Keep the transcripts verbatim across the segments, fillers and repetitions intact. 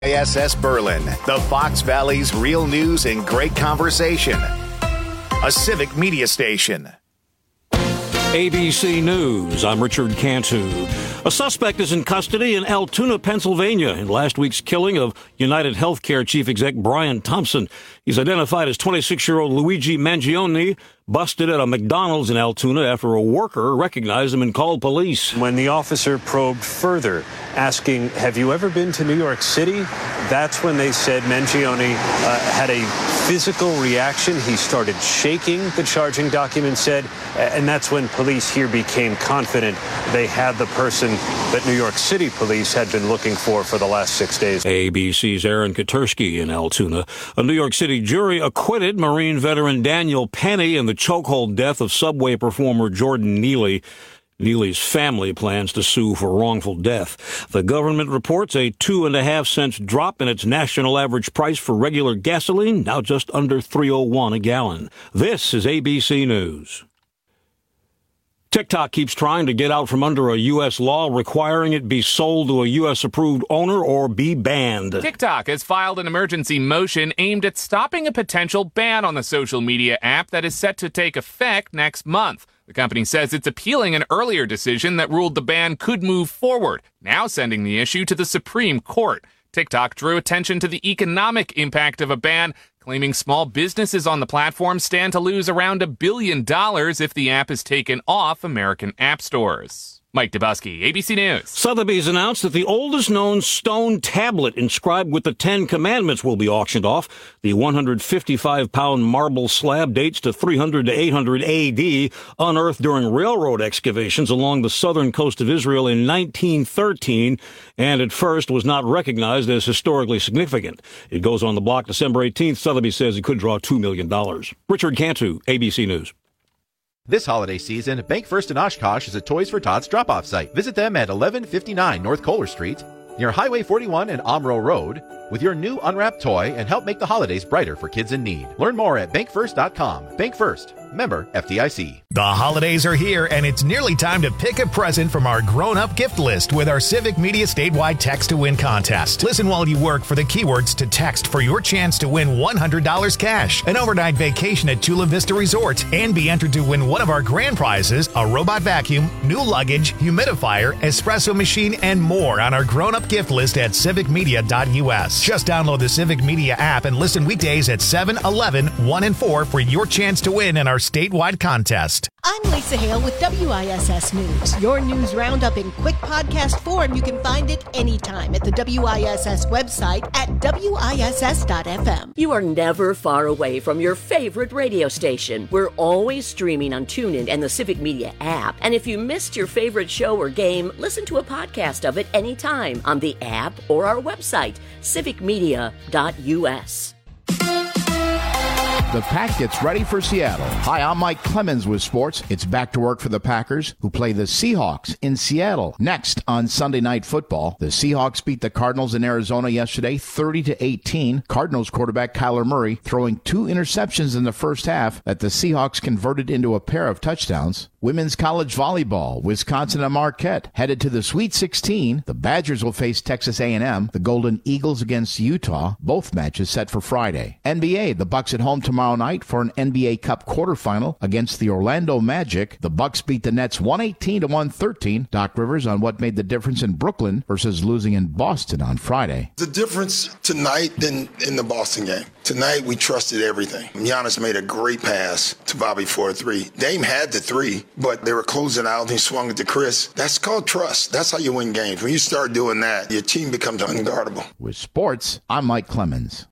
A S S Berlin, the Fox Valley's real news and great conversation. A civic media station. A B C News, I'm Richard Cantu. A suspect is in custody in Altoona, Pennsylvania, in last week's killing of United Healthcare chief exec Brian Thompson. He's identified as twenty-six-year-old Luigi Mangione, busted at a McDonald's in Altoona after a worker recognized him and called police. When the officer probed further, asking, have you ever been to New York City? That's when they said Mangione uh, had a physical reaction. He started shaking, the charging document said, and that's when police here became confident they had the person that New York City police had been looking for for the last six days. A B C's Aaron Katursky in Altoona. A New York City jury acquitted Marine veteran Daniel Penny in the chokehold death of Subway performer Jordan Neely. Neely's family plans to sue for wrongful death. The government reports a two and a half cents drop in its national average price for regular gasoline, now just under three oh one a gallon. This is A B C News. TikTok keeps trying to get out from under a U S law requiring it be sold to a U S-approved owner or be banned. TikTok has filed an emergency motion aimed at stopping a potential ban on the social media app that is set to take effect next month. The company says it's appealing an earlier decision that ruled the ban could move forward, now sending the issue to the Supreme Court. TikTok drew attention to the economic impact of a ban, claiming small businesses on the platform stand to lose around a billion dollars if the app is taken off American app stores. Mike Dubusky, A B C News. Sotheby's announced that the oldest known stone tablet inscribed with the Ten Commandments will be auctioned off. The one hundred fifty-five pound marble slab dates to three hundred to eight hundred A D, unearthed during railroad excavations along the southern coast of Israel in nineteen thirteen, and at first was not recognized as historically significant. It goes on the block December eighteenth. Sotheby's says it could draw two million dollars. Richard Cantu, A B C News. This holiday season, Bank First in Oshkosh is a Toys for Tots drop-off site. Visit them at eleven fifty-nine North Kohler Street, near Highway forty-one and Omro Road, with your new unwrapped toy and help make the holidays brighter for kids in need. Learn more at bank first dot com. Bank First, member F D I C. The holidays are here, and it's nearly time to pick a present from our grown-up gift list with our Civic Media statewide Text to Win contest. Listen while you work for the keywords to text for your chance to win one hundred dollars cash, an overnight vacation at Chula Vista Resort, and be entered to win one of our grand prizes, a robot vacuum, new luggage, humidifier, espresso machine, and more on our grown-up gift list at civic media dot U S. Just download the Civic Media app and listen weekdays at seven, eleven, one, and four for your chance to win in our statewide contest. I'm Lisa Hale with W I S S News. Your news roundup in quick podcast form. You can find it anytime at the W I S S website at W I S S dot F M. You are never far away from your favorite radio station. We're always streaming on TuneIn and the Civic Media app. And if you missed your favorite show or game, listen to a podcast of it anytime on the app or our website, civic media dot U S. The Pack gets ready for Seattle. Hi, I'm Mike Clemens with sports. It's back to work for the Packers, who play the Seahawks in Seattle. Next on Sunday Night Football, the Seahawks beat the Cardinals in Arizona yesterday, thirty to eighteen. Cardinals quarterback Kyler Murray throwing two interceptions in the first half that the Seahawks converted into a pair of touchdowns. Women's college volleyball, Wisconsin and Marquette headed to the Sweet sixteen. The Badgers will face Texas A and M. The Golden Eagles against Utah. Both matches set for Friday. N B A, the Bucks at home tomorrow night for an N B A Cup quarterfinal against the Orlando Magic. The Bucks beat the Nets one eighteen to one thirteen. Doc Rivers on what made the difference in Brooklyn versus losing in Boston on Friday. The difference tonight than in the Boston game. Tonight we trusted everything. Giannis made a great pass to Bobby for a three. Dame had the three, but they were closing out and he swung it to Chris. That's called trust. That's how you win games. When you start doing that, your team becomes unguardable. With sports, I'm Mike Clemens.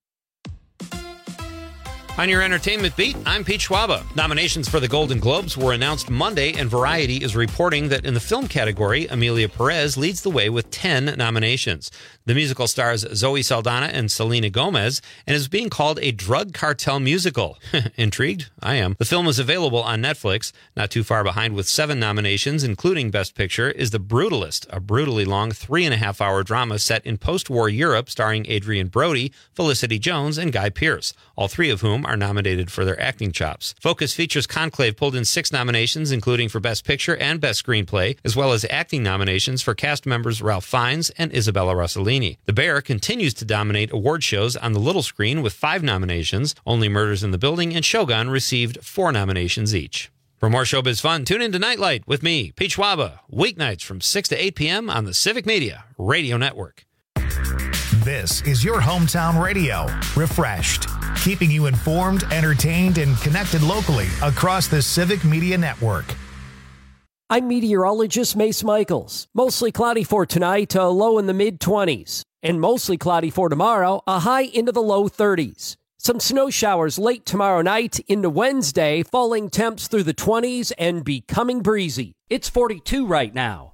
On your entertainment beat, I'm Pete Schwaba. Nominations for the Golden Globes were announced Monday, and Variety is reporting that in the film category, Amelia Perez leads the way with ten nominations. The musical stars Zoe Saldana and Selena Gomez and is being called a drug cartel musical. Intrigued? I am. The film is available on Netflix. Not too far behind with seven nominations, including Best Picture, is The Brutalist, a brutally long three and a half hour drama set in post-war Europe starring Adrian Brody, Felicity Jones, and Guy Pearce, all three of whom are nominated for their acting chops. Focus Features Conclave pulled in six nominations, including for Best Picture and Best Screenplay, as well as acting nominations for cast members Ralph Fiennes and Isabella Rossellini. The Bear continues to dominate award shows on the little screen with five nominations. Only Murders in the Building and Shogun received four nominations each. For more showbiz fun, tune in to Nightlight with me, Pete Schwaba, weeknights from six to eight p.m. on the Civic Media Radio Network. This is your hometown radio, Refreshed, keeping you informed, entertained, and connected locally across the Civic Media Network. I'm meteorologist Mace Michaels. Mostly cloudy for tonight, a low in the mid-twenties. And mostly cloudy for tomorrow, a high into the low thirties. Some snow showers late tomorrow night into Wednesday, falling temps through the twenties and becoming breezy. It's forty-two right now.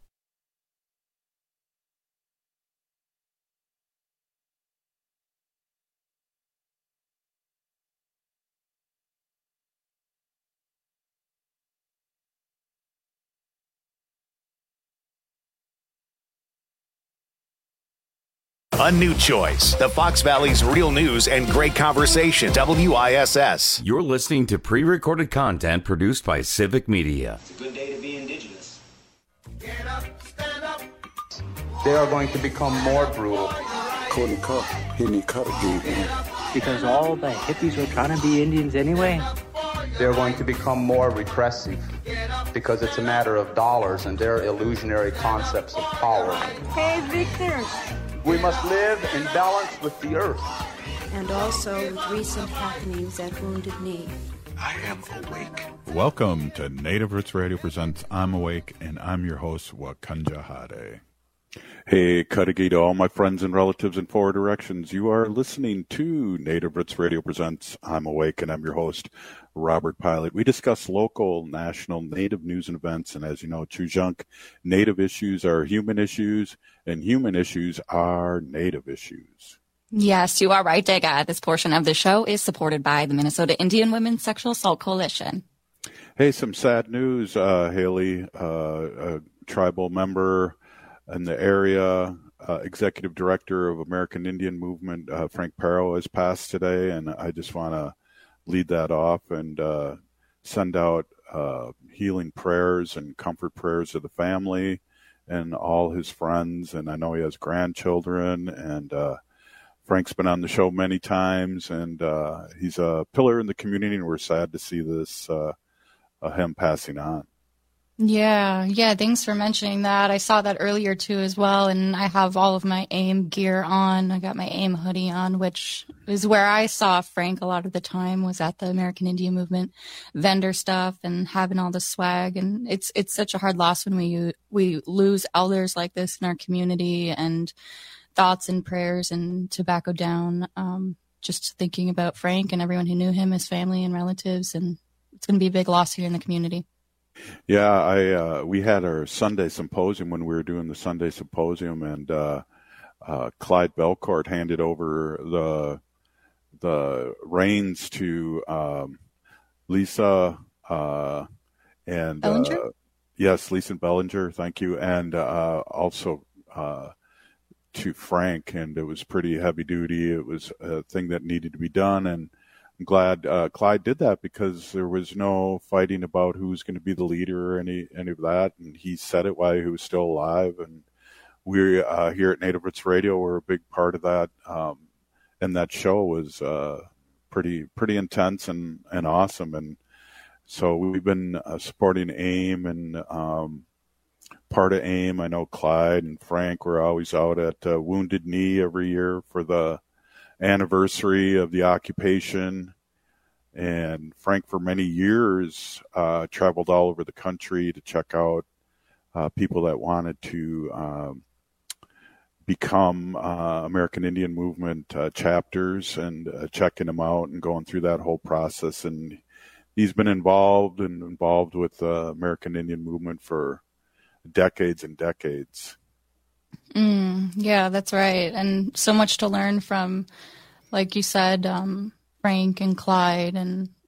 A new choice. The Fox Valley's real news and great conversation. W I S S. You're listening to pre-recorded content produced by Civic Media. It's a good day to be indigenous. Get up, stand up. They are going to become more brutal. Courtney Cup, Henry Cutter gave me. Because all the hippies were trying to be Indians anyway. They're going to become more repressive because it's a matter of dollars and their illusionary concepts of power. Hey, Victor. We must live in balance with the earth. And also with recent happenings at Wounded Knee. I am awake. Welcome to Native Roots Radio presents I'm Awake, and I'm your host, Wakanja Hade. Hey, Cudahy to all my friends and relatives in four directions. You are listening to Native Roots Radio presents I'm Awake, and I'm your host, Robert Pilot. We discuss local, national, Native news and events, and as you know, Chujunk, Native issues are human issues, and human issues are Native issues. Yes, you are right, Dega. This portion of the show is supported by the Minnesota Indian Women's Sexual Assault Coalition. Hey, some sad news, uh, Haley, uh, a tribal member in the area, uh, executive director of American Indian Movement, uh, Frank Parrow, has passed today, and I just want to lead that off and uh, send out uh, healing prayers and comfort prayers to the family and all his friends. And I know he has grandchildren, and uh, Frank's been on the show many times, and uh, he's a pillar in the community, and we're sad to see this, uh, uh, him passing on. Yeah, yeah, thanks for mentioning that. I saw that earlier too as well, and I have all of my AIM gear on. I got my AIM hoodie on, which is where I saw Frank a lot of the time, was at the American Indian Movement vendor stuff and having all the swag. And it's it's such a hard loss when we we lose elders like this in our community, and thoughts and prayers and tobacco down. Um, just thinking about Frank and everyone who knew him, his family and relatives, and it's going to be a big loss here in the community. Yeah, I uh, we had our Sunday symposium when we were doing the Sunday symposium, and uh, uh, Clyde Belcourt handed over the the reins to um, Lisa uh, and Bellinger? Uh, yes, Lisa Bellinger, thank you, and uh, also uh, to Frank, and it was pretty heavy duty. It was a thing that needed to be done, and I'm glad uh, Clyde did that, because there was no fighting about who was going to be the leader or any any of that, and he said it while he was still alive. And we uh, here at Native Roots Radio were a big part of that, um, and that show was uh, pretty pretty intense and, and awesome. And so we've been uh, supporting AIM and um, part of AIM. I know Clyde and Frank were always out at uh, Wounded Knee every year for the anniversary of the occupation, and Frank for many years uh, traveled all over the country to check out uh, people that wanted to um, become uh, American Indian Movement uh, chapters, and uh, checking them out and going through that whole process. And he's been involved and involved with the uh, American Indian Movement for decades and decades. Mm, yeah, that's right. And so much to learn from, like you said, um, Frank and Clyde. And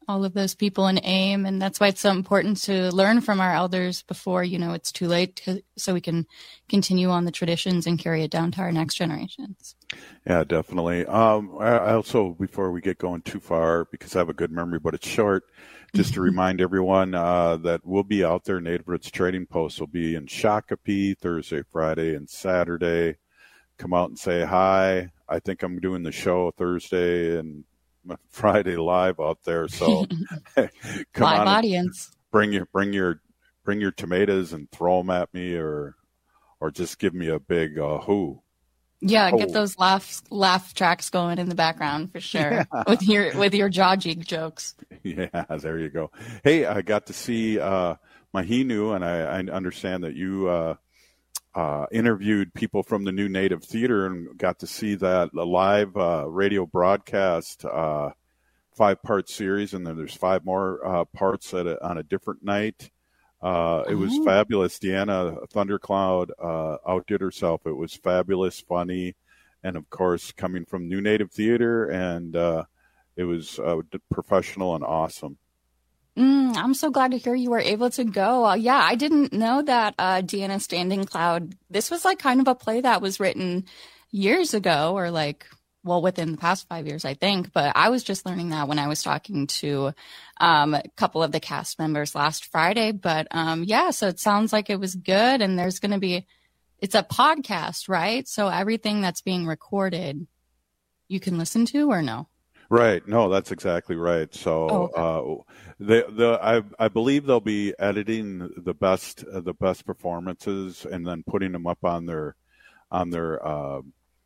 all of those people in AIM. And that's why it's so important to learn from our elders before, you know, it's too late to, so we can continue on the traditions and carry it down to our next generations. Yeah, definitely. Um, I also, before we get going too far, because I have a good memory, but it's short, just to remind everyone uh, that we'll be out there. Native Roots Trading Post will be in Shakopee Thursday, Friday, and Saturday. Come out and say hi. I think I'm doing the show Thursday and Friday live out there. So come live on, audience. Bring your bring your bring your tomatoes and throw them at me, or or just give me a big uh, who. Yeah, oh. get those laugh laugh tracks going in the background for sure. Yeah. with your with your jaw jig jokes. Yeah, there you go. Hey, I got to see uh, Mahinu, and I, I understand that you uh, uh, interviewed people from the New Native Theater and got to see that live uh, radio broadcast, uh, five part series, and then there's five more uh, parts at a, on a different night. Uh, it was oh. fabulous. Deanna Thundercloud uh, outdid herself. It was fabulous, funny, and of course, coming from New Native Theater, and uh, it was uh, professional and awesome. Mm, I'm so glad to hear you were able to go. Uh, yeah, I didn't know that uh, Deanna Standing Cloud, this was like kind of a play that was written years ago, or like, well, within the past five years, I think. But I was just learning that when I was talking to um, a couple of the cast members last Friday. But um, yeah, so it sounds like it was good. And there's going to be, it's a podcast, right? So everything that's being recorded, you can listen to, or no? Right. No, that's exactly right. So, oh, okay. uh, the the I I believe they'll be editing the best uh, the best performances and then putting them up on their on their uh,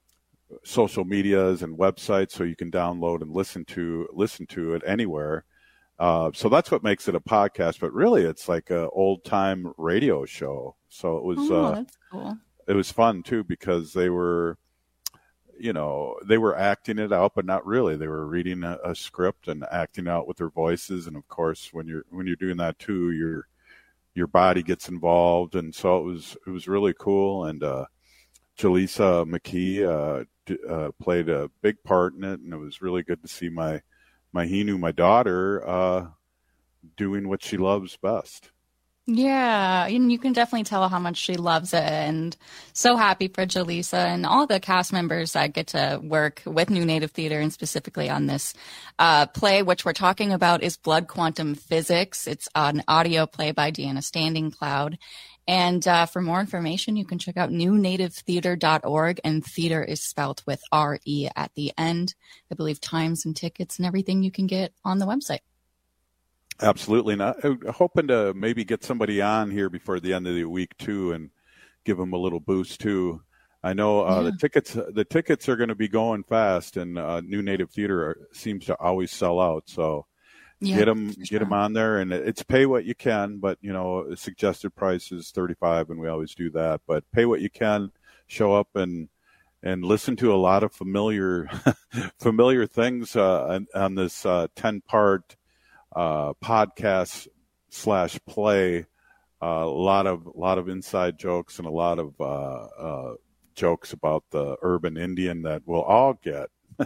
social medias and websites, so you can download and listen to listen to it anywhere. Uh, so that's what makes it a podcast. But really, it's like a old time radio show. So it was oh, uh, that's cool. It was fun too, because they were. You know, they were acting it out, but not really. They were reading a, a script and acting out with their voices. And of course, when you're when you're doing that too, your your body gets involved. And so it was it was really cool. And uh, Jaleesa McKee uh, d- uh, played a big part in it, and it was really good to see my my Hinu, my daughter, uh, doing what she loves best. Yeah, and you can definitely tell how much she loves it, and so happy for Jaleesa and all the cast members that get to work with New Native Theater, and specifically on this uh, play, which we're talking about is Blood Quantum Physics. It's an audio play by Deanna Standing Cloud. And uh, for more information, you can check out new native theater dot org, and theater is spelt with R E at the end. I believe times and tickets and everything you can get on the website. Absolutely. And I'm hoping to maybe get somebody on here before the end of the week too, and give them a little boost too. I know uh, yeah. the tickets the tickets are going to be going fast, and uh, New Native Theater are, seems to always sell out. So yeah, get them sure. get them on there, and it's pay what you can. But you know, suggested price is thirty-five, and we always do that. But pay what you can, show up and and listen to a lot of familiar familiar things uh, on, on this uh, ten part. Uh, podcast slash play, uh, a lot of a lot of inside jokes and a lot of uh, uh, jokes about the urban Indian that we'll all get.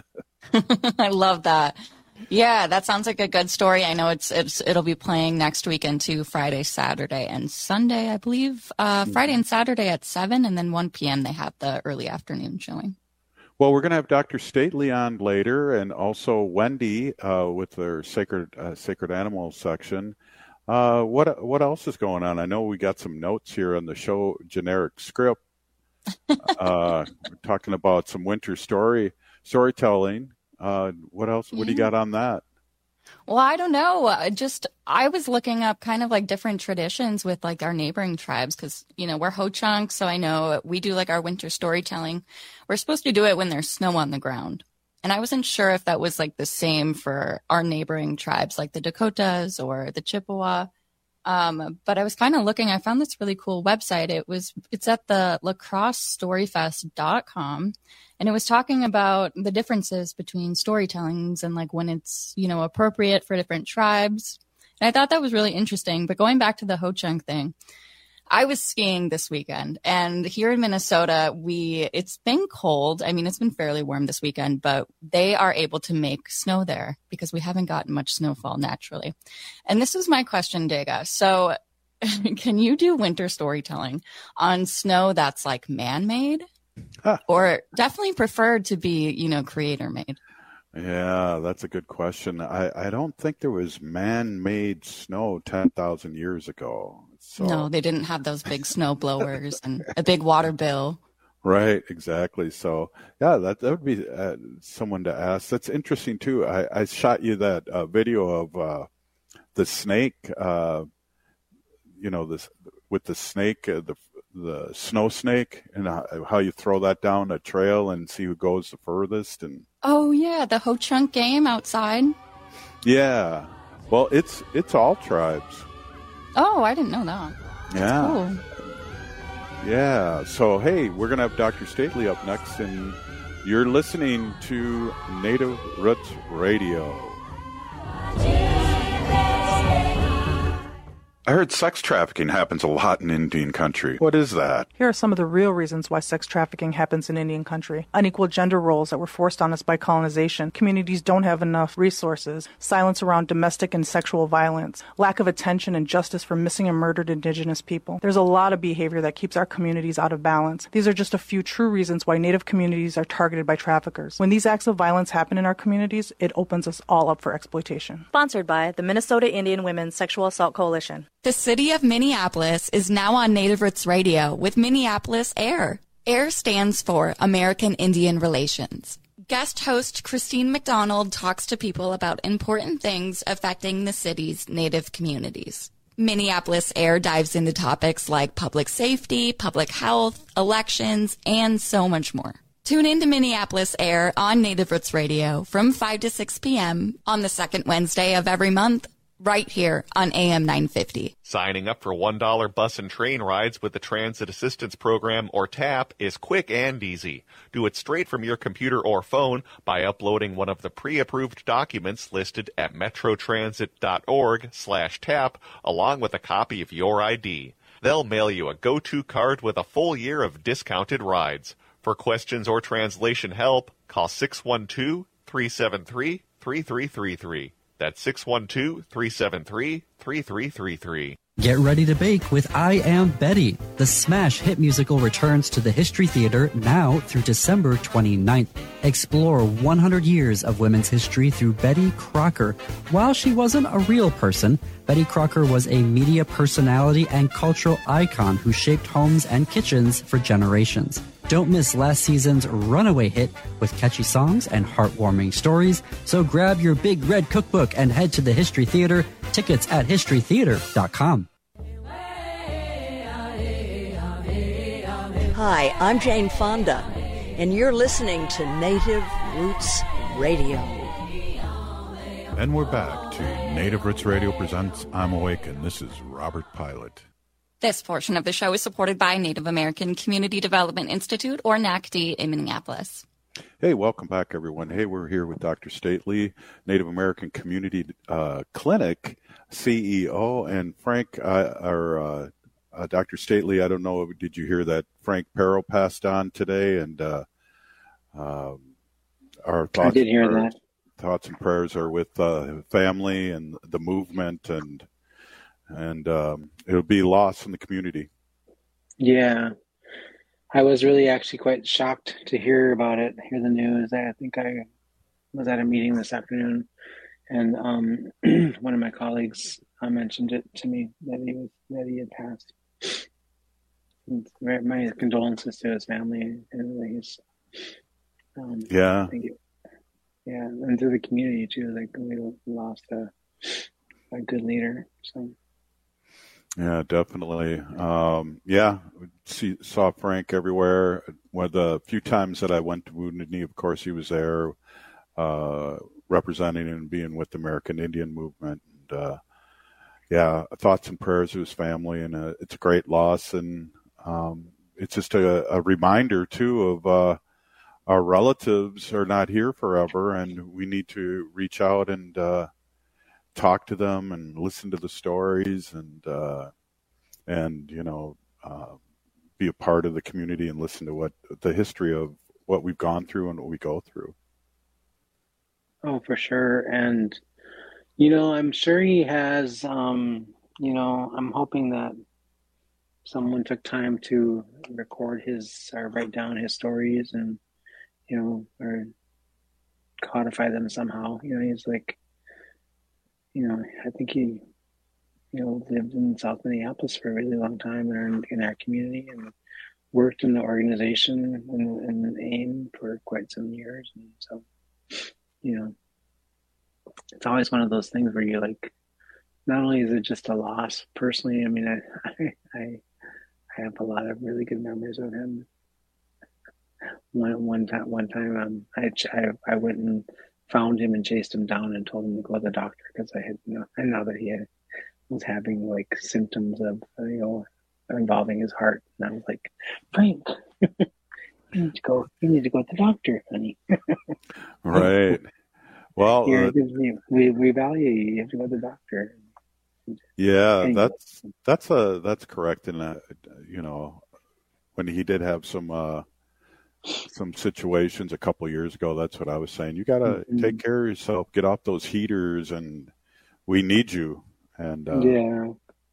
I love that. Yeah, that sounds like a good story. I know it's it's it'll be playing next weekend too, Friday, Saturday, and Sunday, I believe. Uh, Friday and Saturday at seven, and then one p.m. they have the early afternoon showing. Well, we're going to have Doctor Stately on later, and also Wendy uh, with their sacred uh, sacred animals section. Uh, what what else is going on? I know we got some notes here on the show generic script. uh, we're talking about some winter story storytelling. Uh, what else? What do you got on that? Well, I don't know. Uh, just I was looking up kind of like different traditions with like our neighboring tribes, because, you know, we're Ho-Chunk, so I know we do like our winter storytelling. We're supposed to do it when there's snow on the ground. And I wasn't sure if that was like the same for our neighboring tribes, like the Dakotas or the Chippewa. Um, but I was kind of looking, I found this really cool website. It was, it's at the lacrosse story fest dot com. And it was talking about the differences between storytellings and like when it's, you know, appropriate for different tribes. And I thought that was really interesting. But going back to the Ho-Chunk thing, I was skiing this weekend, and here in Minnesota, we it's been cold. I mean, it's been fairly warm this weekend, but they are able to make snow there because we haven't gotten much snowfall naturally. And this is my question, Dega. So can you do winter storytelling on snow that's like man-made? Huh. Or definitely preferred to be, you know, creator-made? Yeah, that's a good question. I, I don't think there was man-made snow ten thousand years ago. So. No, they didn't have those big snow blowers and a big water bill. Right, exactly. So, yeah, that, that would be uh, someone to ask. That's interesting, too. I, I shot you that uh, video of uh, the snake, uh, you know, this with the snake, uh, the the snow snake, and how you throw that down a trail and see who goes the furthest. And oh, yeah, the Ho Chunk game outside. Yeah. Well, it's it's all tribes. Oh, I didn't know that. That's yeah. Cool. Yeah. So, hey, we're going to have Doctor Stately up next, and you're listening to Native Roots Radio. I heard sex trafficking happens a lot in Indian country. What is that? Here are some of the real reasons why sex trafficking happens in Indian country. Unequal gender roles that were forced on us by colonization. Communities don't have enough resources. Silence around domestic and sexual violence. Lack of attention and justice for missing and murdered Indigenous people. There's a lot of behavior that keeps our communities out of balance. These are just a few true reasons why Native communities are targeted by traffickers. When these acts of violence happen in our communities, it opens us all up for exploitation. Sponsored by the Minnesota Indian Women's Sexual Assault Coalition. The city of Minneapolis is now on Native Roots Radio with Minneapolis AIR. AIR stands for American Indian Relations. Guest host Christine McDonald talks to people about important things affecting the city's Native communities. Minneapolis AIR dives into topics like public safety, public health, elections, and so much more. Tune in to Minneapolis AIR on Native Roots Radio from five to six p.m. on the second Wednesday of every month, right here on A M nine fifty. Signing up for one dollar bus and train rides with the Transit Assistance Program, or TAP, is quick and easy. Do it straight from your computer or phone by uploading one of the pre-approved documents listed at metrotransit.org slash TAP, along with a copy of your I D. They'll mail you a go-to card with a full year of discounted rides. For questions or translation help, call six one two, three seven three, three three three three. That's six one two, three seven three, three three three three. Get ready to bake with I Am Betty. The smash hit musical returns to the History Theater now through December twenty-ninth. Explore one hundred years of women's history through Betty Crocker. While she wasn't a real person, Betty Crocker was a media personality and cultural icon who shaped homes and kitchens for generations. Don't miss last season's runaway hit with catchy songs and heartwarming stories. So grab your big red cookbook and head to the History Theater. Tickets at history theater dot com. Hi, I'm Jane Fonda, and you're listening to Native Roots Radio. And we're back to Native Roots Radio presents I'm Awake, and this is Robert Pilot. This portion of the show is supported by Native American Community Development Institute, or N A C D, in Minneapolis. Hey, welcome back, everyone. Hey, we're here with Doctor Stately, Native American Community uh, Clinic C E O, and Frank, uh, or uh, uh, Doctor Stately, I don't know, did you hear that Frank Perro passed on today? And uh, uh, our thoughts, I did hear our that. Thoughts and prayers are with uh, family and the movement, and and um, it'll be lost in the community. Yeah. I was really actually quite shocked to hear about it, hear the news. I think I was at a meeting this afternoon, and um, one of my colleagues uh, mentioned it to me that he was that he had passed. And my condolences to his family and his. Um, yeah. I think it, yeah, and to the community too. Like we lost a a good leader. So. Yeah, definitely. Um, yeah, see, saw Frank everywhere. One of the few times that I went to Wounded Knee, of course, he was there uh, representing and being with the American Indian Movement. And, uh, yeah, thoughts and prayers to his family, and uh, it's a great loss. And um, it's just a, a reminder, too, of uh, our relatives are not here forever, and we need to reach out and uh, talk to them and listen to the stories, and uh, and you know, uh, be a part of the community and listen to what the history of what we've gone through and what we go through. Oh, for sure. And, you know, I'm sure he has, um, you know, I'm hoping that someone took time to record his, or write down his stories and, you know, or codify them somehow. You know, he's like, you know, I think he, you know, lived in South Minneapolis for a really long time in, in our community and worked in the organization and, and AIM for quite some years. And so, you know, it's always one of those things where you're like, not only is it just a loss personally, I mean, I, I, I have a lot of really good memories of him. One, one time, one time, um, I, I, I went and found him and chased him down and told him to go to the doctor because I had, you know, I know that he had, was having like symptoms of, you know, involving his heart. And I was like, Frank, you need to go, you need to go to the doctor, honey. Right. Well, Here, uh, we, we value you. You have to go to the doctor. yeah, Anyway. that's, that's a, that's correct. And, uh, you know, when he did have some, uh, some situations a couple of years ago, that's what I was saying. You got to Mm-hmm. take care of yourself, get off those heaters, and we need you. And, uh, Yeah.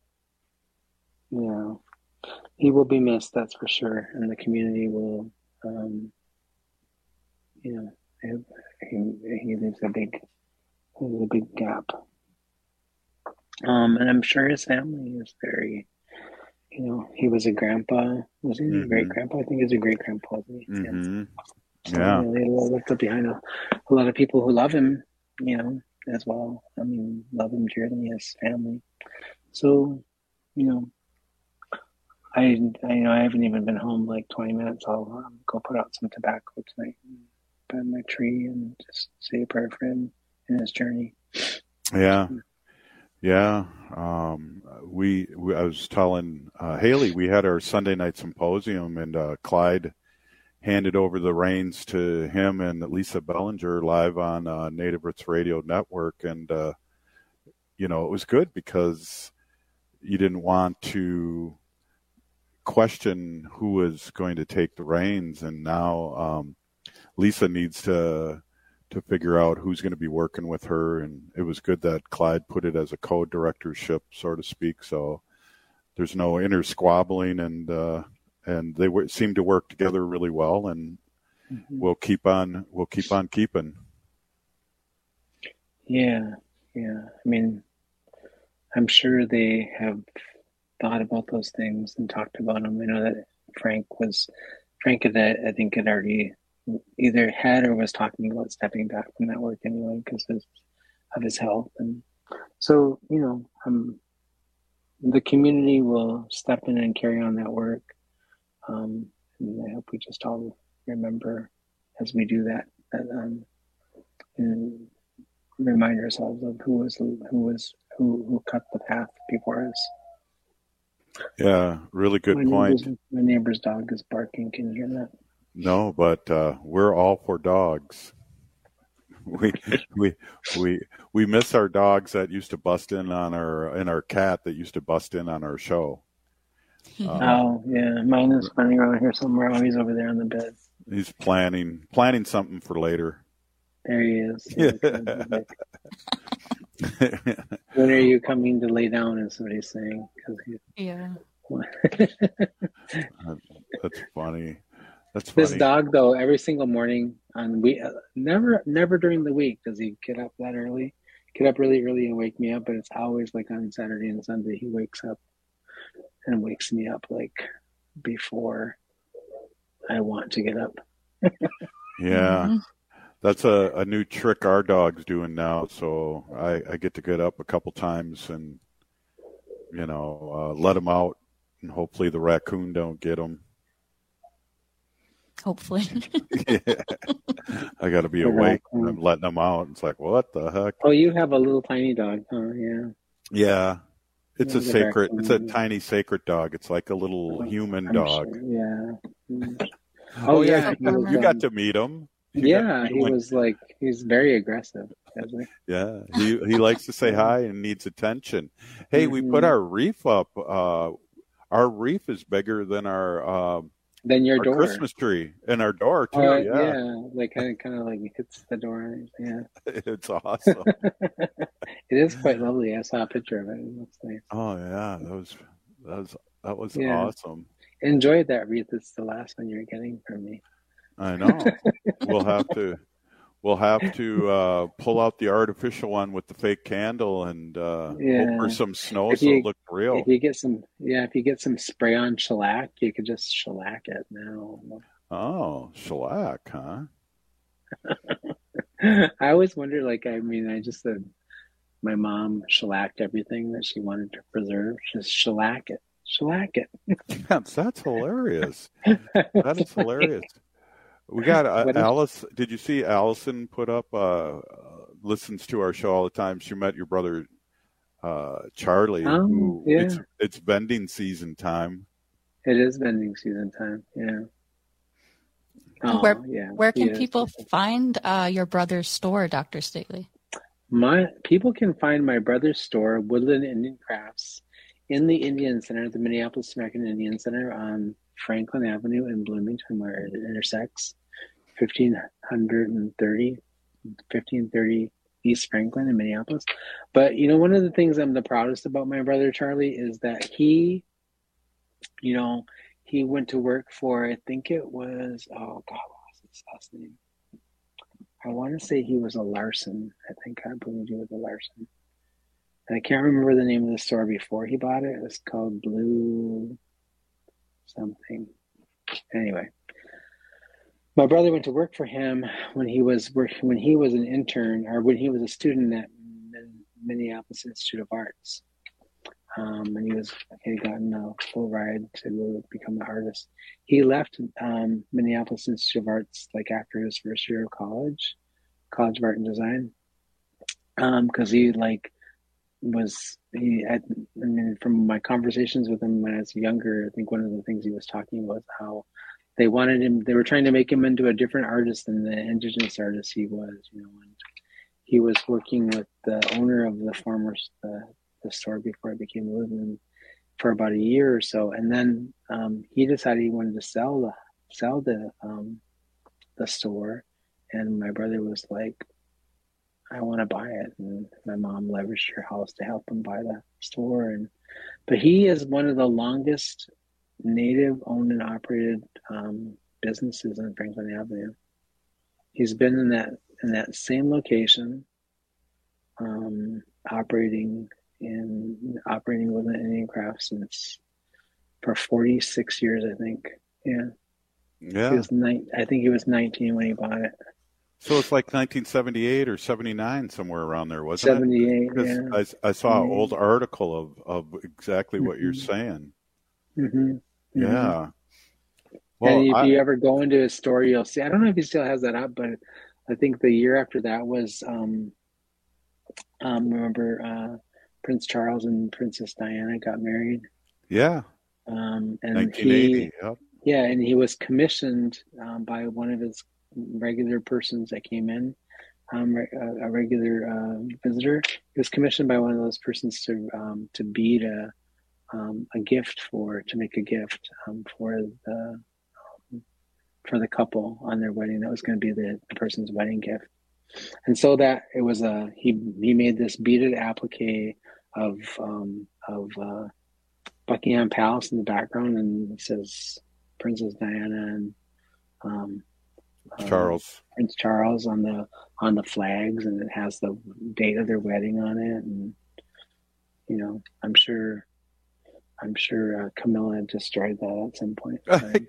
Yeah. He will be missed, that's for sure. And the community will, um, you know, he, he leaves a big, leaves a big gap. Um, and I'm sure his family is very, you know, he was a grandpa. Was he Mhm. a great grandpa? I think he was a great grandpa. Wasn't he? Mhm. So, Yeah. you know, he left up behind a, a lot of people who love him, you know, as well. I mean, love him dearly, his family. So, you know, I, I, you know, I haven't even been home like twenty minutes. I'll um, go put out some tobacco tonight by my tree and just say a prayer for him in his journey. Yeah. Yeah. Um, we, we, I was telling, uh, Haley, we had our Sunday night symposium, and, uh, Clyde handed over the reins to him and Lisa Bellinger live on, uh, Native Roots Radio Network. And, uh, you know, it was good because you didn't want to question who was going to take the reins. And now, um, Lisa needs to, to figure out who's going to be working with her. And it was good that Clyde put it as a co-directorship, so to speak. So there's no inner squabbling, and, uh, and they w- seem to work together really well, and Mm-hmm. we'll keep on, we'll keep on keeping. Yeah, yeah. I mean, I'm sure they have thought about those things and talked about them. I know that Frank was, Frank had, I think, had already either had or was talking about stepping back from that work anyway because of, of his health. And so, you know, um, the community will step in and carry on that work. Um, and I hope we just all remember as we do that, that um, and remind ourselves of who was who was who who cut the path before us. Yeah, really good my point. Neighbor's, my neighbor's dog is barking. Can you hear that? No, but uh, we're all for dogs. We we we we miss our dogs that used to bust in on our and our cat that used to bust in on our show. Um, Oh yeah, mine is running around here somewhere. Oh, he's over there on the bed. He's planning planning something for later. There he is. When are you coming to lay down? Is what he's saying. 'Cause he, Yeah. That's funny. That's funny. This dog, though, every single morning on we uh, never never during the week does he get up that early. Get up really early and wake me up, but it's always like on Saturday and Sunday he wakes up and wakes me up like before I want to get up. Yeah. Mm-hmm. That's a, a new trick our dog's doing now. So I, I get to get up a couple times and, you know, uh, let him out, and hopefully the raccoon don't get him. Hopefully. Yeah. I got to be The awake when raccoon. I'm letting them out. It's like, what the heck? Oh, you have a little tiny dog, huh? Yeah. Yeah. It's Yeah, a the sacred, it's a raccoon. tiny sacred dog. It's like a little human I'm dog. sure, yeah. Mm. Oh, Oh, yeah. yeah, he You, was, you got um, to meet him. You got Yeah, to he join- was like, he's very aggressive. Isn't he? Yeah, he he likes to say hi and needs attention. Hey, we put Mhm. our reef up uh, our wreath is bigger than our uh, than your our door. Christmas tree and our door too. Uh, yeah. yeah, like kind of kind of like hits the door. Yeah, it's awesome. It is quite lovely. I saw a picture of it. It looks nice. Oh yeah, that was that was that was Yeah. awesome. Enjoyed that wreath. It's the last one you're getting from me. I know. we'll have to we'll have to uh, pull out the artificial one with the fake candle and uh, Yeah. hope for some snow If so you- it looks real. If you get some, yeah, if you get some spray on shellac, you could just shellac it now. Oh, shellac, huh? I always wonder, like, I mean, I just said my mom shellacked everything that she wanted to preserve. Just shellac it, shellac it. That's, that's hilarious. That is hilarious. We got uh, What is- Alice. Did you see Allison put up? Uh, uh, listens to our show all the time. She met your brother uh, Charlie. Oh, who, yeah. It's it's vending season time. It is vending season time. Yeah. Oh, where yeah. where can He is. people find uh, your brother's store, Doctor Stately? My people can find my brother's store, Woodland Indian Crafts, in the Indian Center, the Minneapolis American Indian Center on Franklin Avenue in Bloomington, where it intersects fifteen thirty, fifteen thirty East Franklin in Minneapolis. But, you know, one of the things I'm the proudest about my brother Charlie is that he, you know, he went to work for, I think it was, oh God, what was his last name? I want to say he was a Larson. I think I believe he was a Larson. And I can't remember the name of the store before he bought it. It was called Blue something. Anyway, my brother went to work for him when he was working when he was an intern or when he was a student at Minneapolis Institute of Arts. Um, and he was he had gotten a full ride to go become an artist. He left um, Minneapolis Institute of Arts like after his first year of college, College of Art and Design, because um, he like was he. Had, I mean, from my conversations with him when I was younger, I think one of the things he was talking about was how they wanted him. They were trying to make him into a different artist than the indigenous artist he was. You know, and he was working with the owner of the former the. the store before I became Woodland for about a year or so, and then um, he decided he wanted to sell the sell the um, the store, and my brother was like, "I want to buy it," and my mom leveraged her house to help him buy the store. And but he is one of the longest Native owned and operated um, businesses on Franklin Avenue. He's been in that in that same location, um, operating. in operating with an Indian craft since for forty-six years, I think. Yeah. Yeah. He was nine, I think he was nineteen when he bought it. So it's like nineteen seventy-eight or seventy-nine, somewhere around there, wasn't seventy-eight, it? yeah. I, I saw an Mhm. old article of, of exactly what Mhm. you're saying. Mm-hmm. Yeah. Well, and if I, you ever go into his store, you'll see, I don't know if he still has that up, but I think the year after that was, um, um, remember, uh, Prince Charles and Princess Diana got married. yeah. Um, and nineteen eighty. he, Yep. yeah, and he was commissioned um, by one of his regular persons that came in, um, a, a regular uh, visitor. He was commissioned by one of those persons to um, to bead a um, a gift for to make a gift um, for the um, for the couple on their wedding. That was going to be the, the person's wedding gift. And so that it was a he he made this beaded applique of um, of uh, Buckingham Palace in the background, and it says Princess Diana and um, Charles uh, Prince Charles on the on the flags, and it has the date of their wedding on it. And you know, I'm sure I'm sure uh, Camilla destroyed that at some point.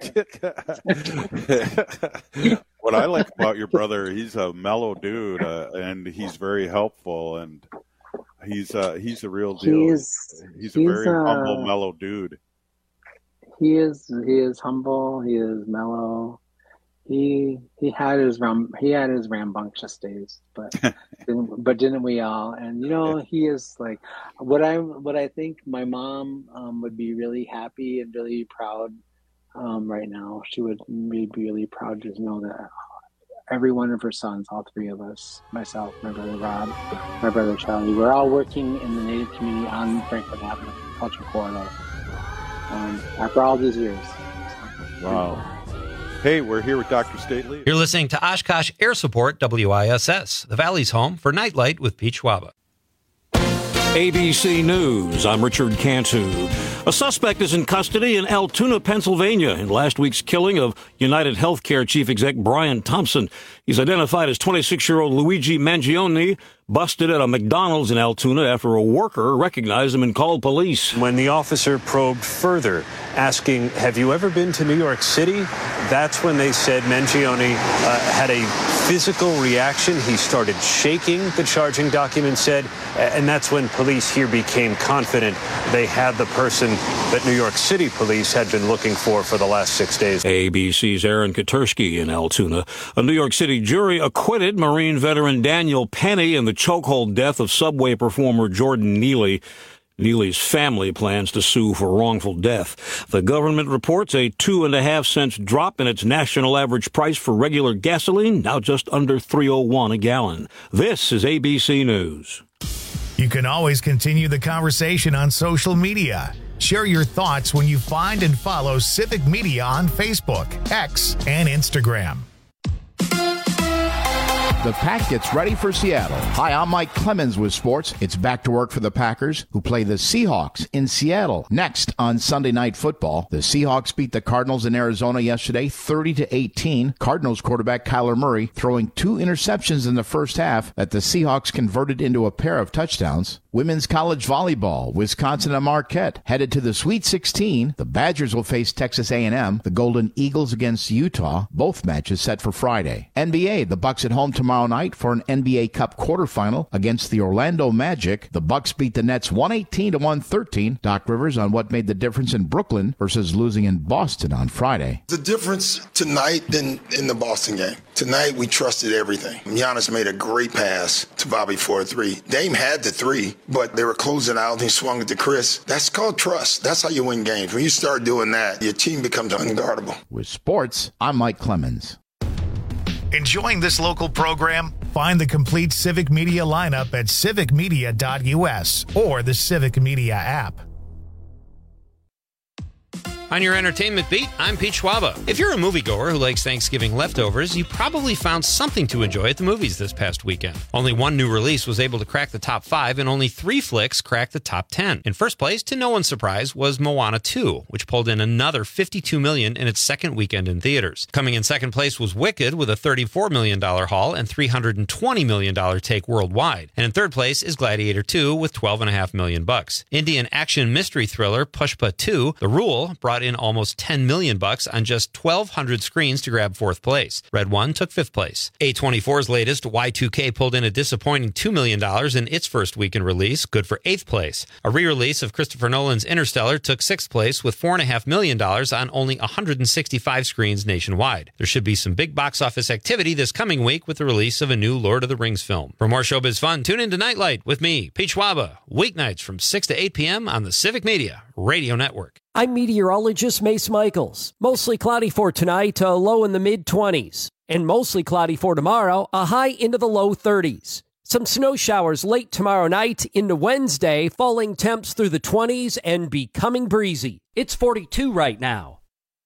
What I like about your brother, he's a mellow dude, uh, and he's very helpful, and he's uh, he's a real deal. He is, he's a he's, very uh, humble, mellow dude. He is he is humble. He is mellow. He he had his ram he had his rambunctious days, but didn't, but didn't we all? And you know, he is like what I what I think my mom um, would be really happy and really proud um, right now. She would be really proud to know that every one of her sons, all three of us, myself, my brother Rob, my brother Charlie, we're all working in the Native community on Franklin Avenue, Culture Corridor. um, after all these years. Wow. Hey, we're here with Doctor Stately. You're listening to Oshkosh Air Support W I S S, the Valley's home for Nightlight with Pete Schwaba. A B C News, I'm Richard Cantu. A suspect is in custody in Altoona, Pennsylvania, in last week's killing of United Healthcare Chief Exec Brian Thompson. He's identified as twenty-six-year-old Luigi Mangione, busted at a McDonald's in Altoona after a worker recognized him and called police. When the officer probed further, asking, have you ever been to New York City? That's when they said Mangione uh, had a physical reaction. He started shaking, the charging document said, and that's when police here became confident they had the person that New York City police had been looking for for the last six days. A B C's Aaron Katersky in Altoona. A New York City jury acquitted Marine veteran Daniel Penny in the chokehold death of Subway performer Jordan Neely. Neely's family plans to sue for wrongful death. The government reports a two and a half cents drop in its national average price for regular gasoline, now just under three oh one a gallon. This is A B C News. You can always continue the conversation on social media. Share your thoughts when you find and follow Civic Media on Facebook, X, and Instagram. The Pack gets ready for Seattle. Hi, I'm Mike Clemens with sports. It's back to work for the Packers, who play the Seahawks in Seattle. Next on Sunday Night Football, the Seahawks beat the Cardinals in Arizona yesterday, thirty to eighteen. Cardinals quarterback Kyler Murray throwing two interceptions in the first half that the Seahawks converted into a pair of touchdowns. Women's college volleyball, Wisconsin and Marquette headed to the Sweet sixteen. The Badgers will face Texas A and M. The Golden Eagles against Utah. Both matches set for Friday. N B A, the Bucks at home tomorrow night for an N B A Cup quarterfinal against the Orlando Magic. The Bucks beat the Nets one eighteen to one thirteen. Doc Rivers on what made the difference in Brooklyn versus losing in Boston on Friday. The difference tonight than in the Boston game. Tonight we trusted everything. Giannis made a great pass to Bobby for a three. Dame had the three, but they were closing out and he swung it to Chris. That's called trust. That's how you win games. When you start doing that, your team becomes unguardable. With sports, I'm Mike Clemens. Enjoying this local program? Find the complete Civic Media lineup at civic media dot u s or the Civic Media app. On your entertainment beat, I'm Pete Schwaba. If you're a moviegoer who likes Thanksgiving leftovers, you probably found something to enjoy at the movies this past weekend. Only one new release was able to crack the top five, and only three flicks cracked the top ten. In first place, to no one's surprise, was Moana two, which pulled in another fifty-two million dollars in its second weekend in theaters. Coming in second place was Wicked with a thirty-four million dollars haul and three hundred twenty million dollars take worldwide. And in third place is Gladiator two with twelve point five million dollars bucks. Indian action mystery thriller Pushpa two, The Rule, brought in almost ten million bucks on just twelve hundred screens to grab fourth place. Red One took fifth place. A twenty-four's latest Y two K pulled in a disappointing two million dollars in its first weekend release, good for eighth place. A re-release of Christopher Nolan's Interstellar took sixth place with four point five million dollars on only one hundred sixty-five screens nationwide. There should be some big box office activity this coming week with the release of a new Lord of the Rings film. For more showbiz fun, tune in to Nightlight with me, Pete Schwaba, weeknights from six to eight p.m. on the Civic Media Radio Network. I'm meteorologist Mace Michaels. Mostly cloudy for tonight, a low in the mid-twenties. And mostly cloudy for tomorrow, a high into the low thirties. Some snow showers late tomorrow night into Wednesday, falling temps through the twenties and becoming breezy. It's forty-two right now.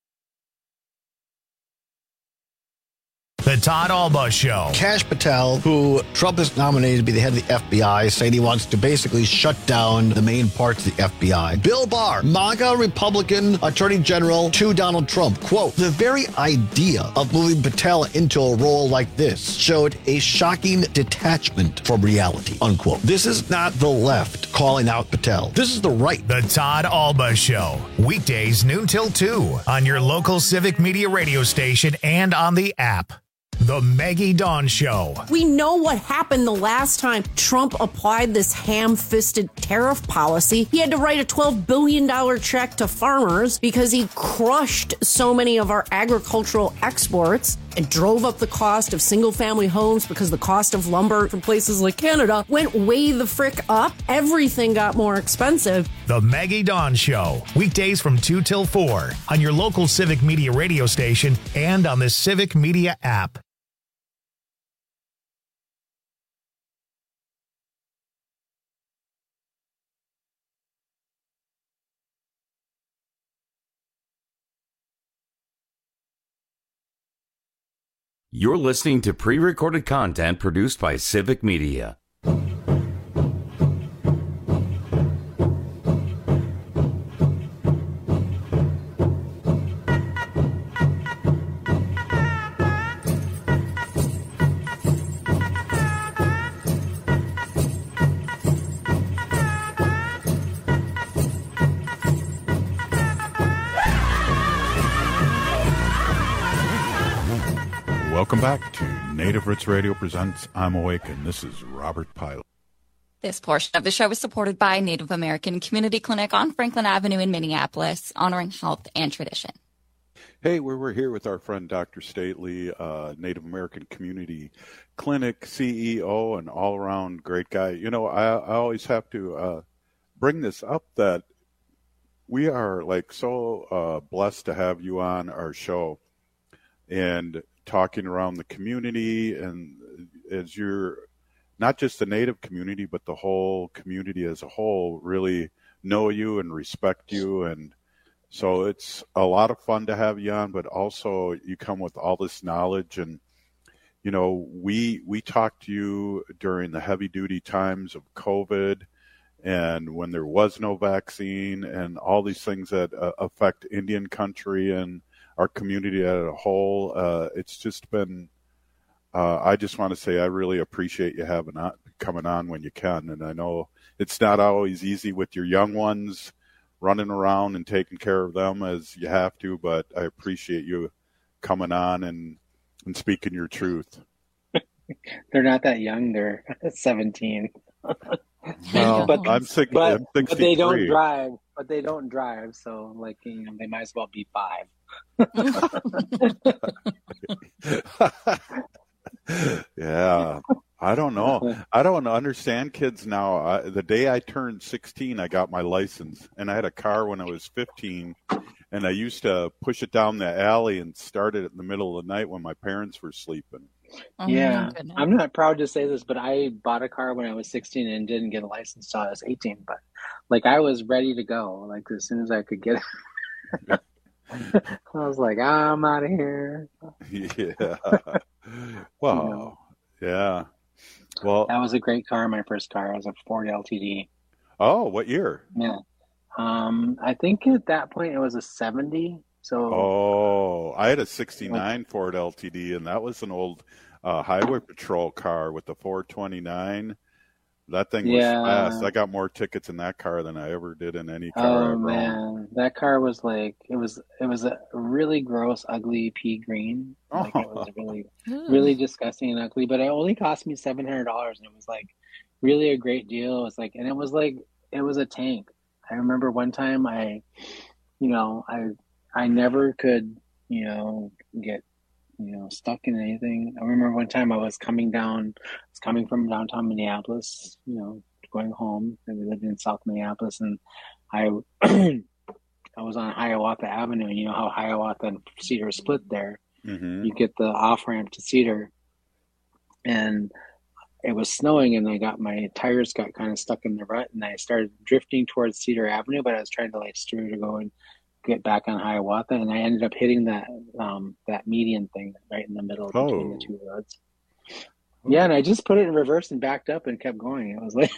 The Todd Alba Show. Kash Patel, who Trump has nominated to be the head of the F B I, saying he wants to basically shut down the main parts of the F B I. Bill Barr, MAGA Republican Attorney General to Donald Trump. Quote, the very idea of moving Patel into a role like this showed a shocking detachment from reality, unquote. This is not the left calling out Patel. This is the right. The Todd Alba Show. Weekdays noon till two on your local Civic Media radio station and on the app. The Maggie Dawn Show. We know what happened the last time Trump applied this ham-fisted tariff policy. He had to write a twelve billion dollars check to farmers because he crushed so many of our agricultural exports and drove up the cost of single-family homes because the cost of lumber from places like Canada went way the frick up. Everything got more expensive. The Maggie Dawn Show. Weekdays from two till four on your local Civic Media radio station and on the Civic Media app. You're listening to pre-recorded content produced by Civic Media. Welcome back to Native Roots Radio presents I'm Awake, and this is Robert Pilot. This portion of the show is supported by Native American Community Clinic on Franklin Avenue in Minneapolis, honoring health and tradition. Hey, we're, we're here with our friend Doctor Stately, uh, Native American Community Clinic C E O and all-around great guy. You know, I, I always have to uh, bring this up that we are like so uh, blessed to have you on our show and talking around the community, and as you're not just the Native community, but the whole community as a whole really know you and respect you. And so it's a lot of fun to have you on, but also you come with all this knowledge. And, you know, we, we talked to you during the heavy duty times of COVID and when there was no vaccine and all these things that uh, affect Indian country and our community as a whole. Uh, it's just been, uh, I just want to say I really appreciate you having on, coming on when you can. And I know it's not always easy with your young ones running around and taking care of them as you have to, but I appreciate you coming on and, and speaking your truth. They're not that young. They're seventeen. Well, but, I'm, six, but, I'm sixty-three. But they don't drive. But they don't drive. So, like, you know, they might as well be five. Yeah, I don't know. I don't understand kids now. I, the day I turned sixteen, I got my license, and I had a car when I was fifteen, and I used to push it down the alley and start it in the middle of the night when my parents were sleeping. Oh, yeah, I'm not proud to say this, but I bought a car when I was sixteen and didn't get a license till I was eighteen. But like, I was ready to go, like as soon as I could get it. I was like, I'm out of here. Yeah. Wow. You know, yeah. Well, that was a great car. My first car. It was a Ford L T D. Oh, what year? Yeah. Um, I think at that point it was a seventy. So. Oh, I had a sixty-nine like, Ford L T D, and that was an old uh, highway patrol car with the four twenty-nine. That thing was yeah. fast. I got more tickets in that car than I ever did in any car. Oh ever man, owned. That car was like it was. It was a really gross, ugly pea green. Like it was really, really disgusting and ugly. But it only cost me seven hundred dollars, and it was like really a great deal. It was like, and it was like it was a tank. I remember one time I, you know, I I never could, you know, get. you know, stuck in anything. I remember one time I was coming down, I was coming from downtown Minneapolis, you know, going home, and we lived in South Minneapolis, and I I was on Hiawatha Avenue, and you know how Hiawatha and Cedar split there. Mm-hmm. You get the off-ramp to Cedar, and it was snowing, and I got my tires got kind of stuck in the rut, and I started drifting towards Cedar Avenue, but I was trying to like steer to go and get back on Hiawatha, and I ended up hitting that um that median thing right in the middle oh. between the two roads. Oh. Yeah, and I just put it in reverse and backed up and kept going. It was like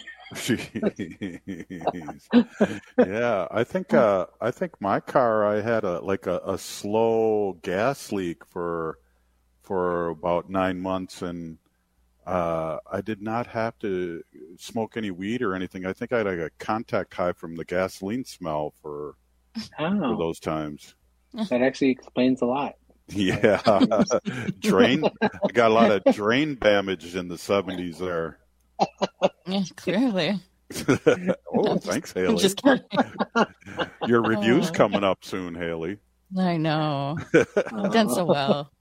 yeah, I think uh I think my car I had a like a, a slow gas leak for for about nine months, and uh I did not have to smoke any weed or anything. I think I had like a contact high from the gasoline smell for Oh. for those times. That actually explains a lot. Yeah. Drain. I got a lot of drain damage in the seventies there. Yeah, clearly. Oh, thanks, Haley. Just kidding. Your review's oh. coming up soon, Haley. I know. You've done so well.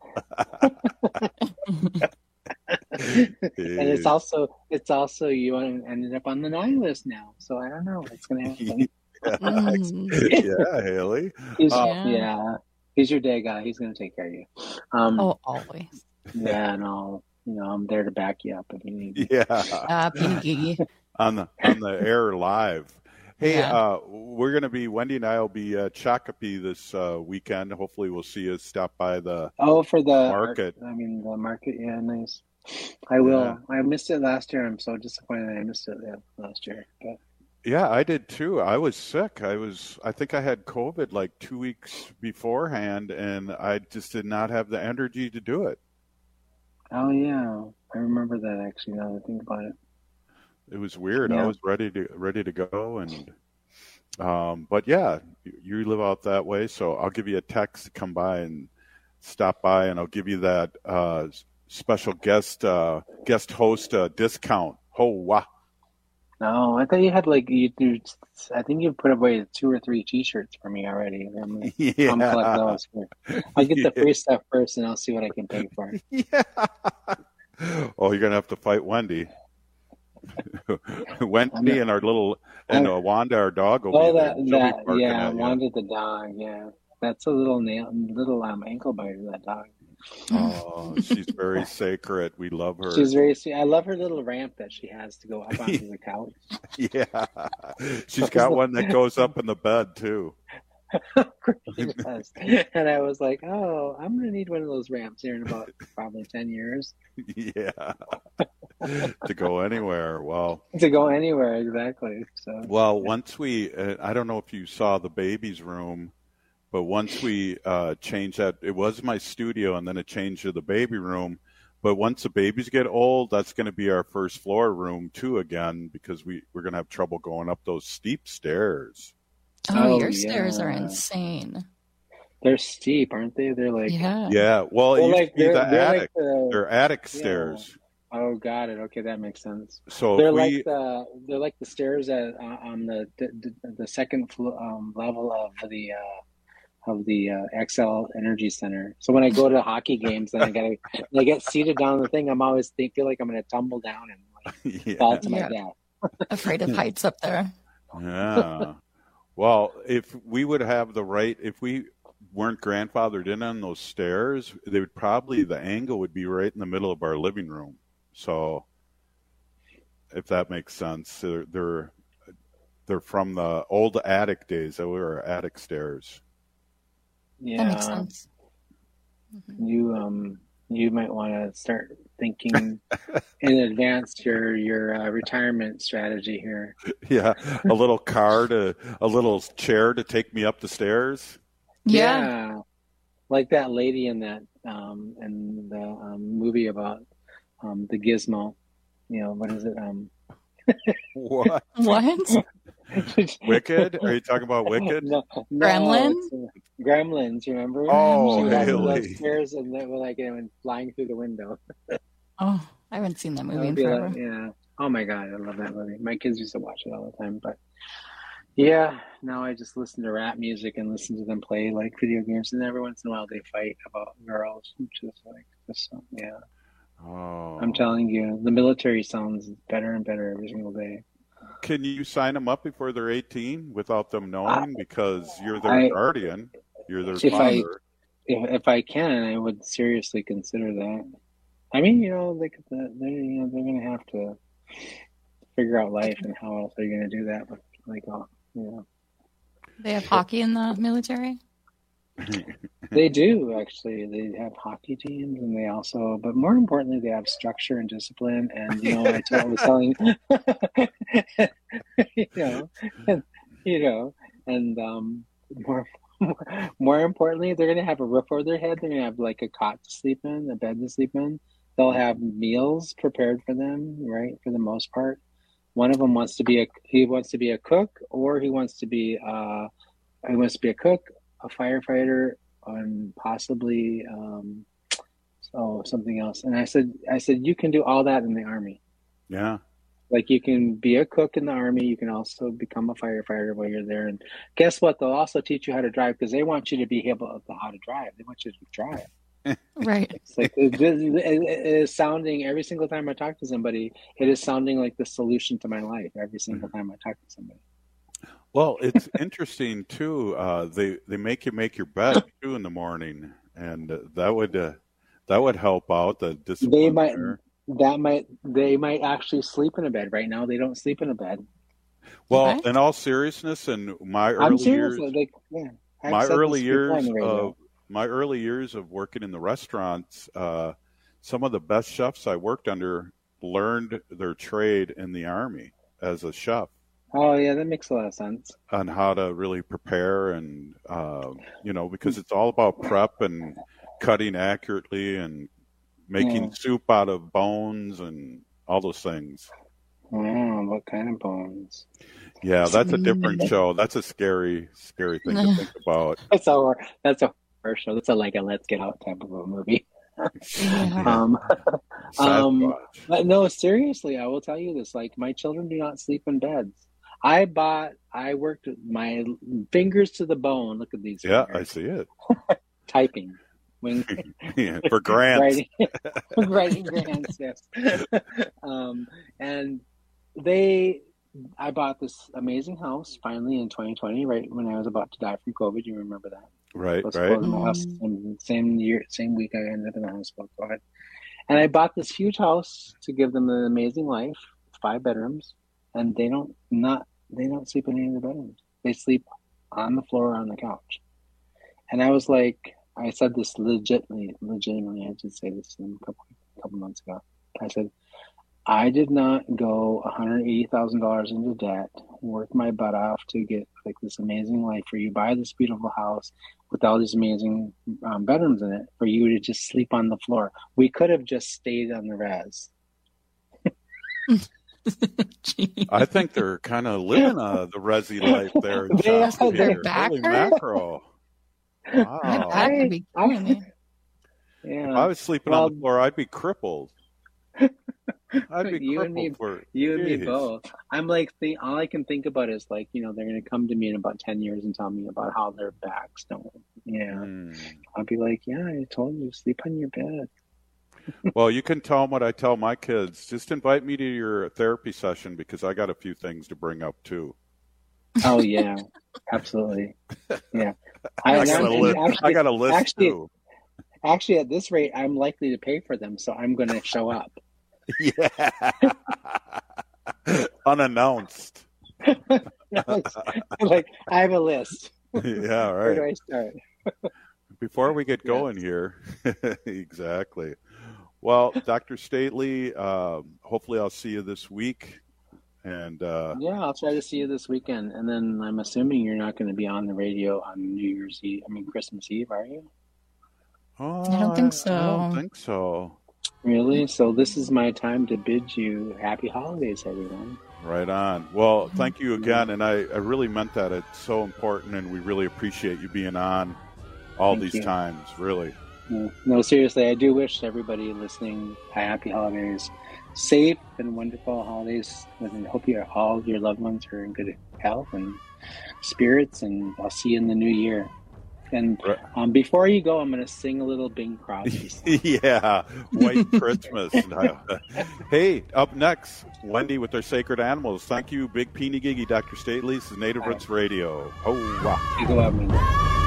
And it's also it's also you ended up on the nine list now, so I don't know what's going to happen. Yeah, yeah, Haley. He's, uh, yeah, he's your day guy. He's going to take care of you. Um, oh, always. Yeah, no, you know, I'm there to back you up if you need me. Yeah. Uh, on the on the air live. Hey, Yeah. uh, we're going to be, Wendy and I will be at Shakopee this uh, weekend. Hopefully we'll see you stop by the Oh, for the market. I mean, the market. Yeah, nice. I will. Yeah. I missed it last year. I'm so disappointed I missed it yeah, last year. But Yeah, I did too. I was sick. I was, I think I had COVID like two weeks beforehand, and I just did not have the energy to do it. oh yeah, I remember that actually. Now that I think about it. It was weird. Yeah. I was ready to ready to go, and um, but yeah, you live out that way, so I'll give you a text to come by and stop by, and I'll give you that uh, special guest uh, guest host uh, discount. Oh wow! No, I thought you had like you. you I think you put away two or three T-shirts for me already. I'm, gonna- Yeah. I'm collect those. For, I'll get the Yeah. free stuff first, and I'll see what I can pay for. Yeah. Oh, you're gonna have to fight Wendy. Wendy and our little and uh, Wanda, our dog, will Oh, be there. that She'll be that barking yeah, at you. Wanda the dog. Yeah, that's a little nail, little um ankle biter. That dog. Oh, she's very sacred. We love her. She's very sweet. I love her little ramp that she has to go up onto the couch. Yeah, she's got one that goes up in the bed too. She does. And I was like, oh, I'm gonna need one of those ramps here in about probably ten years Yeah, to go anywhere. Well, to go anywhere. Exactly. So well, once we, uh, I don't know if you saw the baby's room, but once we uh, changed that, it was my studio, and then it changed to the baby room. But once the babies get old, that's going to be our first floor room too again, because we we're going to have trouble going up those steep stairs. Oh, Oh, your stairs are yeah. insane. they're steep, aren't they? They're like Yeah. Yeah, well, it Well, used like to be they're, the they're attic. like the They're attic yeah. stairs. Oh, got it. Okay, that makes sense. So They're if we, like the they're like the stairs at uh, on the the, the second flo- um, level of the uh, of the uh, X L Energy Center. So when I go to hockey games and I gotta and I get seated down on the thing, I'm always think, feel like I'm gonna tumble down and like, yeah. fall to my Yeah. death. Afraid of heights up there. Yeah. Well, if we would have the right, if we weren't grandfathered in on those stairs, they would probably, the angle would be right in the middle of our living room. So, if that makes sense, they're they're, they're from the old attic days. That were attic stairs. Yeah, That makes sense. you um you might want to start thinking in advance your your uh, retirement strategy here. Yeah, a little car to, a little chair to take me up the stairs. Yeah. Like that lady in that um in the um, movie about um the Gizmo. You know, what is it? Um What? What? Wicked? Are you talking about Wicked? No, no, Gremlin? it's, uh, Gremlins, remember? Oh, she got really? those stairs and they were like it went flying through the window. Oh, I haven't seen that That movie would in be forever. like, yeah. Oh my God, I love that movie. My kids used to watch it all the time, but yeah, now I just listen to rap music and listen to them play like video games, and every once in a while they fight about girls, which is like just yeah. Oh. I'm telling you, the military sounds better and better every single day. Can you sign them up before they're eighteen without them knowing? Because you're their I- guardian. You're their If I father. if if I can, I would seriously consider that. I mean, you know, like they you know they're gonna have to figure out life and how else are you gonna do that? But like, oh, you know, They have hockey in the military? they do actually. They have hockey teams, and they also, but more importantly, they have structure and discipline. And you know, I, told, I was telling, you know, and, you know, and um, more, more, more importantly, they're gonna have a roof over their head. They're gonna have like a cot to sleep in, a bed to sleep in. They'll have meals prepared for them, right? For the most part, one of them wants to be a he wants to be a cook, or he wants to be uh, he wants to be a cook, a firefighter, and possibly um, oh something else. And I said, I said you can do all that in the Army. Yeah. Like you can be a cook in the Army. You can also become a firefighter while you're there. And guess what? They'll also teach you how to drive because they want you to be able to how to drive. They want you to drive. Right. It's like it, it, it is sounding every single time I talk to somebody. It is sounding like the solution to my life every single time I talk to somebody. Well, it's interesting too. Uh, they they make you make your bed too in the morning, and uh, that would uh, that would help out the discipline. They might there. that might they might actually sleep in a bed. Right now, they don't sleep in a bed. Well, Okay. in all seriousness, in my I'm early serious. years, Like, yeah, I've my said early this before on years the radio. of my early years of working in the restaurants, uh, some of the best chefs I worked under learned their trade in the Army as a chef Oh yeah, that makes a lot of sense. on how to really prepare and uh, you know, because it's all about prep and cutting accurately and making Yeah. soup out of bones and all those things. Wow, what kind of bones? Yeah, that's a different show. That's a scary, scary thing to think about. That's a hor- that's a horror show. That's a like a Let's Get Out type of a movie. um, um, but no, seriously, I will tell you this: like, my children do not sleep in beds. I bought, I worked with my fingers to the bone. Look at these. Yeah, fingers. I see it. Typing. When, Yeah, for grants. writing, writing grants, yes. um, and they, I bought this amazing house finally in twenty twenty, right when I was about to die from COVID. You remember that? Right, I was right. in my house, and same year, same week, I ended up in the hospital. Go ahead. And I bought this huge house to give them an amazing life, five bedrooms, and they don't not they don't sleep in any of the bedrooms. They sleep on the floor or on the couch. And I was like, I said this legitimately, legitimately. I did say this a couple couple months ago. I said, I did not go one hundred eighty thousand dollars into debt, work my butt off to get like this amazing life for you, buy this beautiful house with all these amazing um, bedrooms in it, for you to just sleep on the floor. We could have just stayed on the res. I think they're kind of living uh, the resi life there. in They are, Shasta they're here. Holy back. mackerel. Wow. That could be killing me. Yeah. If I was sleeping Well, on the floor, I'd be crippled. I'd be you and crippled me, for you and me Jeez. both. I'm like, think, all I can think about is like, you know, they're going to come to me in about ten years and tell me about how their backs don't. Yeah. Hmm. I'll be like, yeah, I told you, sleep on your bed. Well, you can tell them what I tell my kids. Just invite me to your therapy session because I got a few things to bring up too. Oh yeah, absolutely. Yeah. I got a and list. actually- I got a list actually, too. Actually, at this rate, I'm likely to pay for them, so I'm going to show up. Yeah. Unannounced. No, it's like, I have a list. Yeah, Where do right. I start? Before we get going here, exactly. Well, Doctor Stately, um, hopefully I'll see you this week. And uh, Yeah, I'll try to see you this weekend. And then I'm assuming you're not going to be on the radio on New Year's Eve, I mean, Christmas Eve, are you? oh, I don't think so. I don't think so. Really? So this is my time to bid you happy holidays, everyone. Right on. Well, thank you again. And I, I really meant that. It's so important, and we really appreciate you being on all Thank these you. times, really. No, no, seriously, I do wish everybody listening a happy holidays, safe and wonderful holidays, and hope you all your loved ones are in good health and spirits. And I'll see you in the new year. And um, before you go, I'm going to sing a little Bing Crosby song. Yeah, White Christmas. Hey, up next, Wendy with their sacred animals. Thank you, Big Peeny Giggy, Doctor Stately. This is Native Roots Radio. Oh, wow. You go out, man.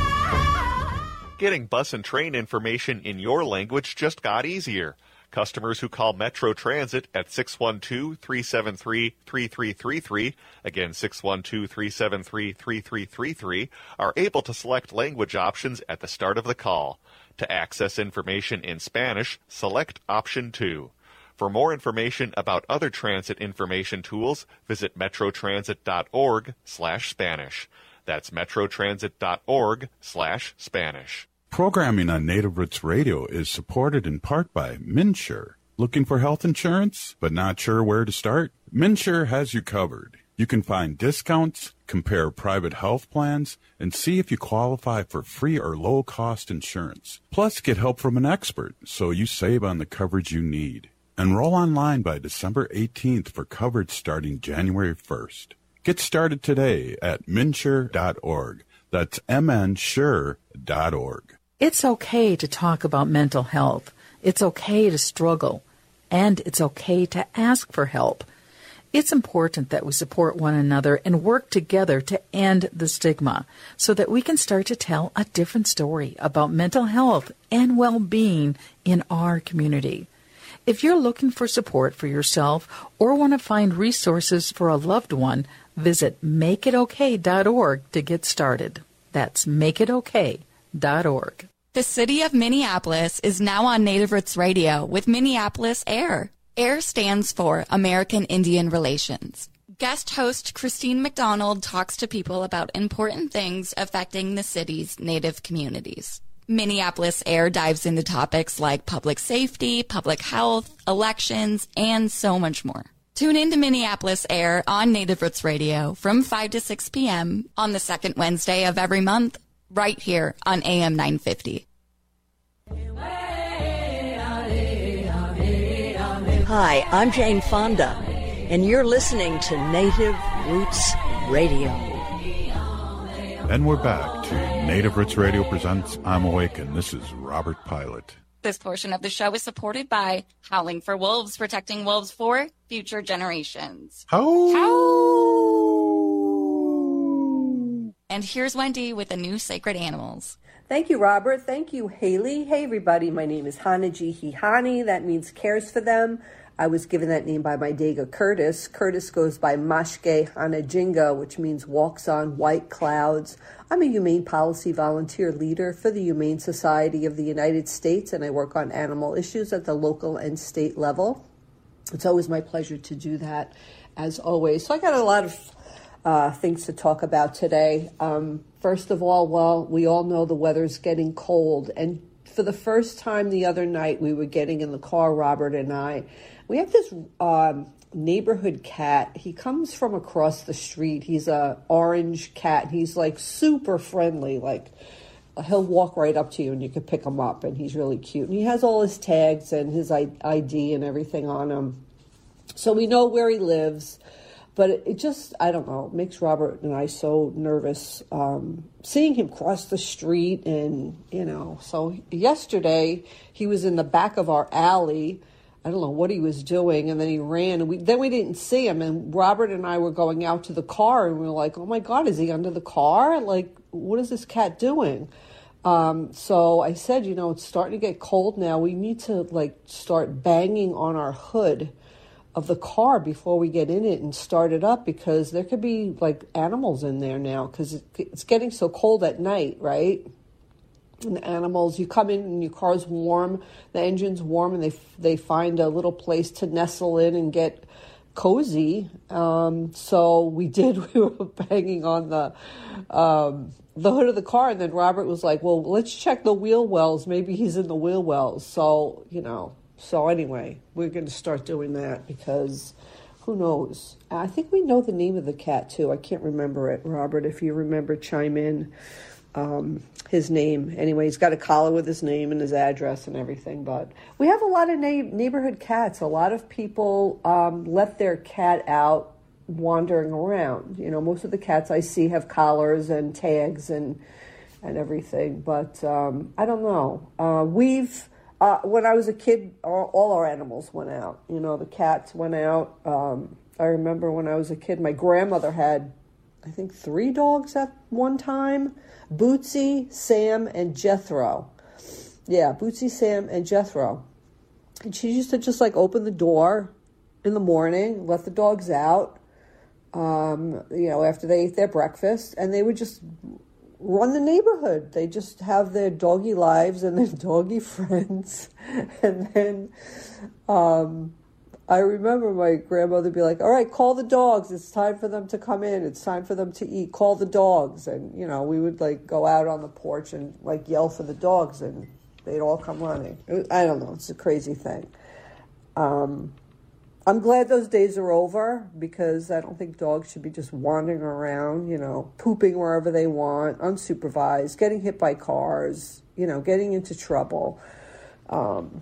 Getting bus and train information in your language just got easier. Customers who call Metro Transit at six one two, three seven three, three three three three, again six one two, three seven three, three three three three, are able to select language options at the start of the call. To access information in Spanish, select option two. For more information about other transit information tools, visit metrotransit.org slash Spanish. That's metrotransit.org slash Spanish. Programming on Native Roots Radio is supported in part by MnSure. Looking for health insurance, but not sure where to start? MnSure has you covered. You can find discounts, compare private health plans, and see if you qualify for free or low-cost insurance. Plus, get help from an expert so you save on the coverage you need. Enroll online by December eighteenth for coverage starting January first. Get started today at mnsure dot org. That's m n sure dot org. It's okay to talk about mental health. It's okay to struggle. And it's okay to ask for help. It's important that we support one another and work together to end the stigma so that we can start to tell a different story about mental health and well-being in our community. If you're looking for support for yourself or want to find resources for a loved one, visit make it okay dot org to get started. That's make it okay dot org. The city of Minneapolis is now on Native Roots Radio with Minneapolis AIR. AIR stands for American Indian Relations. Guest host Christine McDonald talks to people about important things affecting the city's Native communities. Minneapolis AIR dives into topics like public safety, public health, elections, and so much more. Tune in to Minneapolis AIR on Native Roots Radio from five to six p.m. on the second Wednesday of every month, right here on A M nine fifty. Hi, I'm Jane Fonda, and you're listening to Native Roots Radio. And we're back to Native Roots Radio presents I'm Awakened. This is Robert Pilot. This portion of the show is supported by Howling for Wolves, protecting wolves for future generations. How? How? And here's Wendy with the new Sacred Animals. Thank you, Robert. Thank you, Haley. Hey, everybody. My name is Hanaji Hihani. That means cares for them. I was given that name by my Dega Curtis. Curtis goes by Mashke Hanajinga, which means walks on white clouds. I'm a humane policy volunteer leader for the Humane Society of the United States, and I work on animal issues at the local and state level. It's always my pleasure to do that, as always. So I got a lot of uh, things to talk about today. Um, first of all, well, we all know the weather's getting cold, and for the first time the other night, we were getting in the car, Robert and I. We have this um, neighborhood cat. He comes from across the street. He's a orange cat. He's like super friendly. Like he'll walk right up to you and you can pick him up, and he's really cute. And he has all his tags and his I D and everything on him. So we know where he lives. But it, it just, I don't know, makes Robert and I so nervous um, seeing him cross the street. And, you know, so yesterday he was in the back of our alley. I don't know what he was doing, and then he ran, and we, then we didn't see him, and Robert and I were going out to the car, and we were like, oh my God, is he under the car? Like, what is this cat doing? Um, so I said, you know, it's starting to get cold now. We need to, like, start banging on our hood of the car before we get in it and start it up, because there could be, like, animals in there now, because it, it's getting so cold at night, right? And the animals, you come in and your car's warm, the engine's warm, and they they find a little place to nestle in and get cozy. Um, so we did. We were banging on the um, the hood of the car, and then Robert was like, "Well, let's check the wheel wells. Maybe he's in the wheel wells." So you know. So anyway, we're going to start doing that because who knows? I think we know the name of the cat too. I can't remember it, Robert. If you remember, chime in. Um, his name. Anyway, he's got a collar with his name and his address and everything. But we have a lot of na- neighborhood cats. A lot of people um, let their cat out wandering around. You know, most of the cats I see have collars and tags and and everything. But um, I don't know. Uh, we've uh, when I was a kid, all, all our animals went out. You know, the cats went out. Um, I remember when I was a kid, my grandmother had, I think, three dogs at one time. Bootsy, Sam, and Jethro. Yeah, Bootsy, Sam, and Jethro. And she used to just like open the door in the morning, let the dogs out, um, you know, after they ate their breakfast, and they would just run the neighborhood. They just have their doggy lives and their doggy friends. And then um, I remember my grandmother would be like, all right, call the dogs. It's time for them to come in. It's time for them to eat. Call the dogs. And, you know, we would, like, go out on the porch and, like, yell for the dogs, and they'd all come running. It, I don't know. It's a crazy thing. Um, I'm glad those days are over, because I don't think dogs should be just wandering around, you know, pooping wherever they want, unsupervised, getting hit by cars, you know, getting into trouble. Um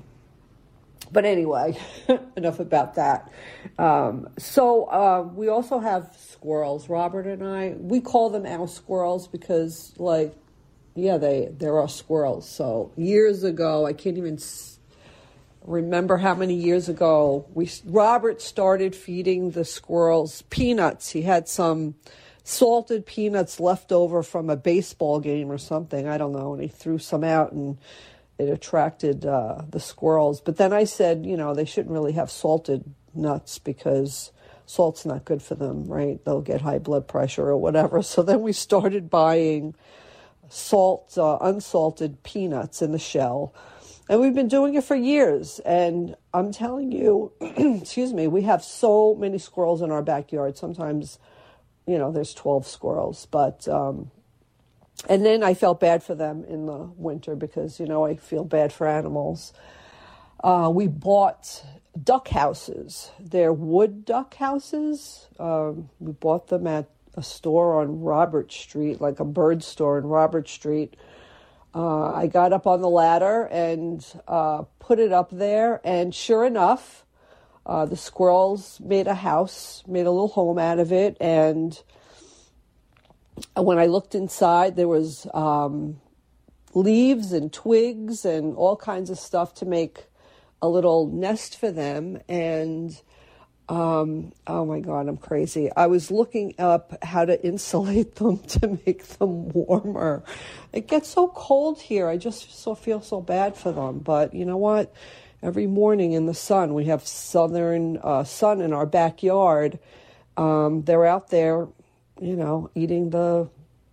But anyway, enough about that. Um, so uh, we also have squirrels, Robert and I. We call them our squirrels because, like, yeah, they, they're our squirrels. So years ago, I can't even s- remember how many years ago, we Robert started feeding the squirrels peanuts. He had some salted peanuts left over from a baseball game or something. I don't know. And he threw some out, and it attracted uh, the squirrels. But then I said, you know, they shouldn't really have salted nuts because salt's not good for them, right? They'll get high blood pressure or whatever. So then we started buying salt, uh, unsalted peanuts in the shell. And we've been doing it for years. And I'm telling you, excuse me, we have so many squirrels in our backyard. Sometimes, you know, there's twelve squirrels. But, um, and then I felt bad for them in the winter because, you know, I feel bad for animals. Uh, we bought duck houses. They're wood duck houses. Um, we bought them at a store on Robert Street, like a bird store in Robert Street. Uh, I got up on the ladder and uh, put it up there, and sure enough, uh, the squirrels made a house, made a little home out of it, and when I looked inside, there was um, leaves and twigs and all kinds of stuff to make a little nest for them, and Um, oh my God, I'm crazy. I was looking up how to insulate them to make them warmer. It gets so cold here. I just so feel so bad for them. But you know what? Every morning in the sun, we have southern uh, sun in our backyard. Um, they're out there, you know, eating the,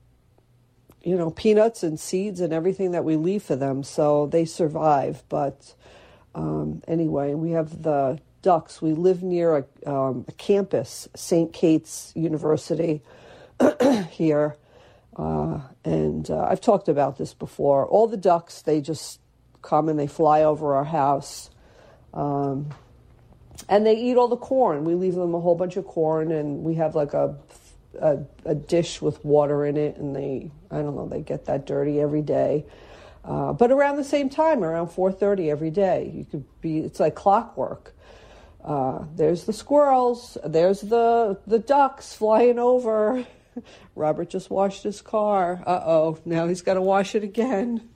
you know, peanuts and seeds and everything that we leave for them. So they survive. But um, anyway, we have the ducks. We live near a, um, a campus, Saint Kate's University here. Uh, and uh, I've talked about this before. All the ducks, they just come and they fly over our house. Um, and they eat all the corn. We leave them a whole bunch of corn, and we have like a, a, a dish with water in it. And they, I don't know, they get that dirty every day. Uh, but around the same time, around four thirty every day, you could be, it's like clockwork. Uh, there's the squirrels, there's the the ducks flying over. Robert just washed his car. Uh-oh, now he's got to wash it again.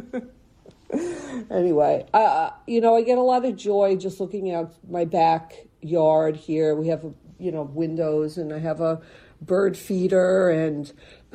Anyway, uh, you know, I get a lot of joy just looking out my backyard here. We have, you know, windows, and I have a bird feeder, and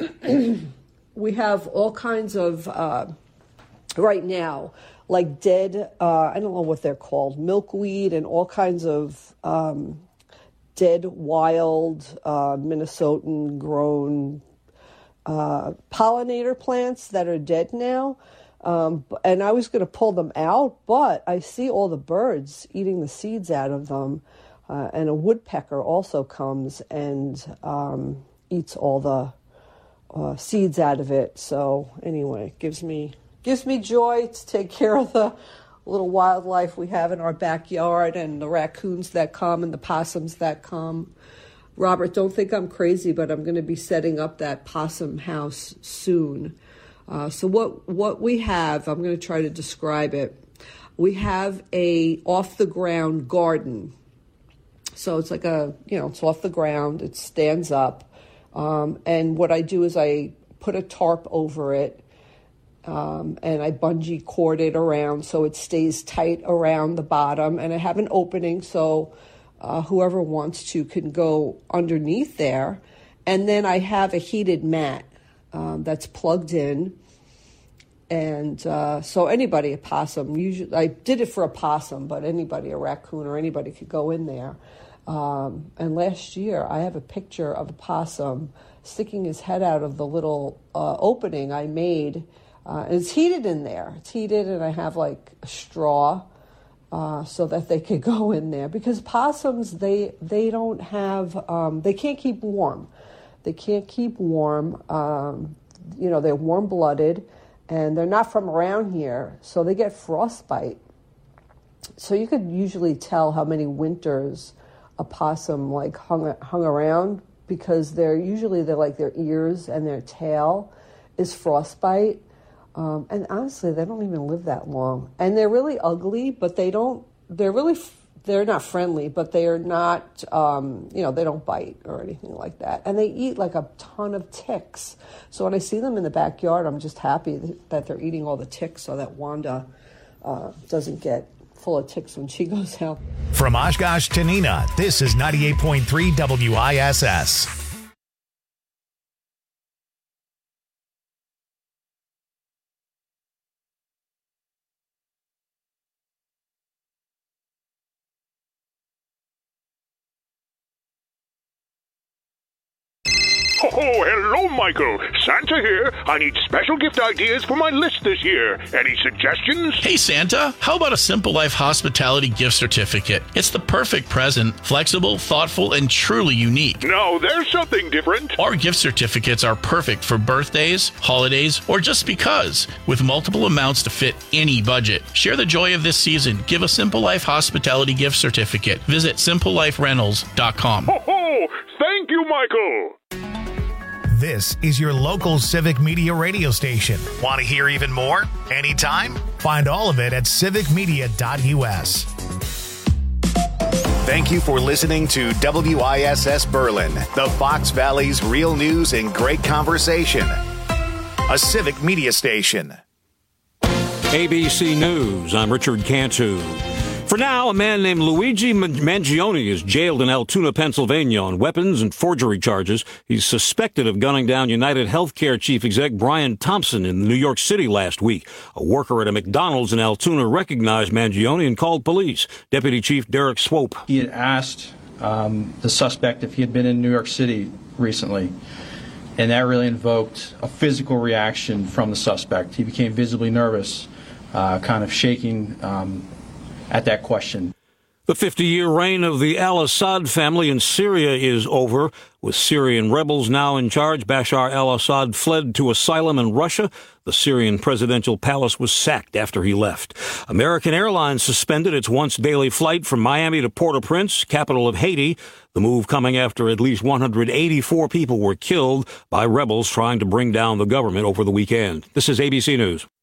we have all kinds of, uh, right now, like dead, uh, I don't know what they're called, milkweed and all kinds of um, dead, wild, uh, Minnesotan grown uh, pollinator plants that are dead now. Um, and I was going to pull them out, but I see all the birds eating the seeds out of them. Uh, and a woodpecker also comes and um, eats all the uh, seeds out of it. So anyway, it gives me... Gives me joy to take care of the little wildlife we have in our backyard, and the raccoons that come and the possums that come. Robert, don't think I'm crazy, but I'm going to be setting up that possum house soon. Uh, so what what we have, I'm going to try to describe it. We have a off-the-ground garden. So it's like a, you know, it's off the ground. It stands up. Um, and what I do is I put a tarp over it. Um, and I bungee cord it around so it stays tight around the bottom, and I have an opening so uh, whoever wants to can go underneath there. And then I have a heated mat um, that's plugged in, and uh, so anybody, a possum, usually I did it for a possum, but anybody, a raccoon or anybody could go in there. Um, and last year I have a picture of a possum sticking his head out of the little uh, opening I made. Uh, and it's heated in there. It's heated, and I have like a straw uh, so that they could go in there. Because possums, they they don't have, um, they can't keep warm. They can't keep warm. Um, you know, they're warm-blooded, and they're not from around here, so they get frostbite. So you could usually tell how many winters a possum like hung hung around, because they're usually they're like their ears and their tail is frostbite. Um, and honestly, they don't even live that long. And they're really ugly, but they don't, they're really, they're not friendly, but they are not, um, you know, they don't bite or anything like that. And they eat like a ton of ticks. So when I see them in the backyard, I'm just happy that they're eating all the ticks so that Wanda uh, doesn't get full of ticks when she goes out. From Oshkosh to Neenah, this is ninety-eight point three W I S S. Oh, hello, Michael. Santa here. I need special gift ideas for my list this year. Any suggestions? Hey, Santa, how about a Simple Life Hospitality gift certificate? It's the perfect present, flexible, thoughtful, and truly unique. No, there's something different. Our gift certificates are perfect for birthdays, holidays, or just because, with multiple amounts to fit any budget. Share the joy of this season. Give a Simple Life Hospitality gift certificate. Visit simple life rentals dot com. Ho, ho! Thank you, Michael. This is your local Civic Media radio station. Want to hear even more? Anytime? Find all of it at civic media dot u s. Thank you for listening to W I S S Berlin, the Fox Valley's real news and great conversation. A Civic Media station. A B C News, I'm Richard Cantu. For now, a man named Luigi Mangione is jailed in Altoona, Pennsylvania on weapons and forgery charges. He's suspected of gunning down United Healthcare chief exec Brian Thompson in New York City last week. A worker at a McDonald's in Altoona recognized Mangione and called police. Deputy Chief Derek Swope. He had asked um, the suspect if he had been in New York City recently, and that really invoked a physical reaction from the suspect. He became visibly nervous, uh, kind of shaking um, at that question. The fifty-year reign of the al-Assad family in Syria is over. With Syrian rebels now in charge, Bashar al-Assad fled to asylum in Russia. The Syrian presidential palace was sacked after he left. American Airlines suspended its once daily flight from Miami to Port-au-Prince, capital of Haiti. The move coming after at least one hundred eighty-four people were killed by rebels trying to bring down the government over the weekend. This is A B C News.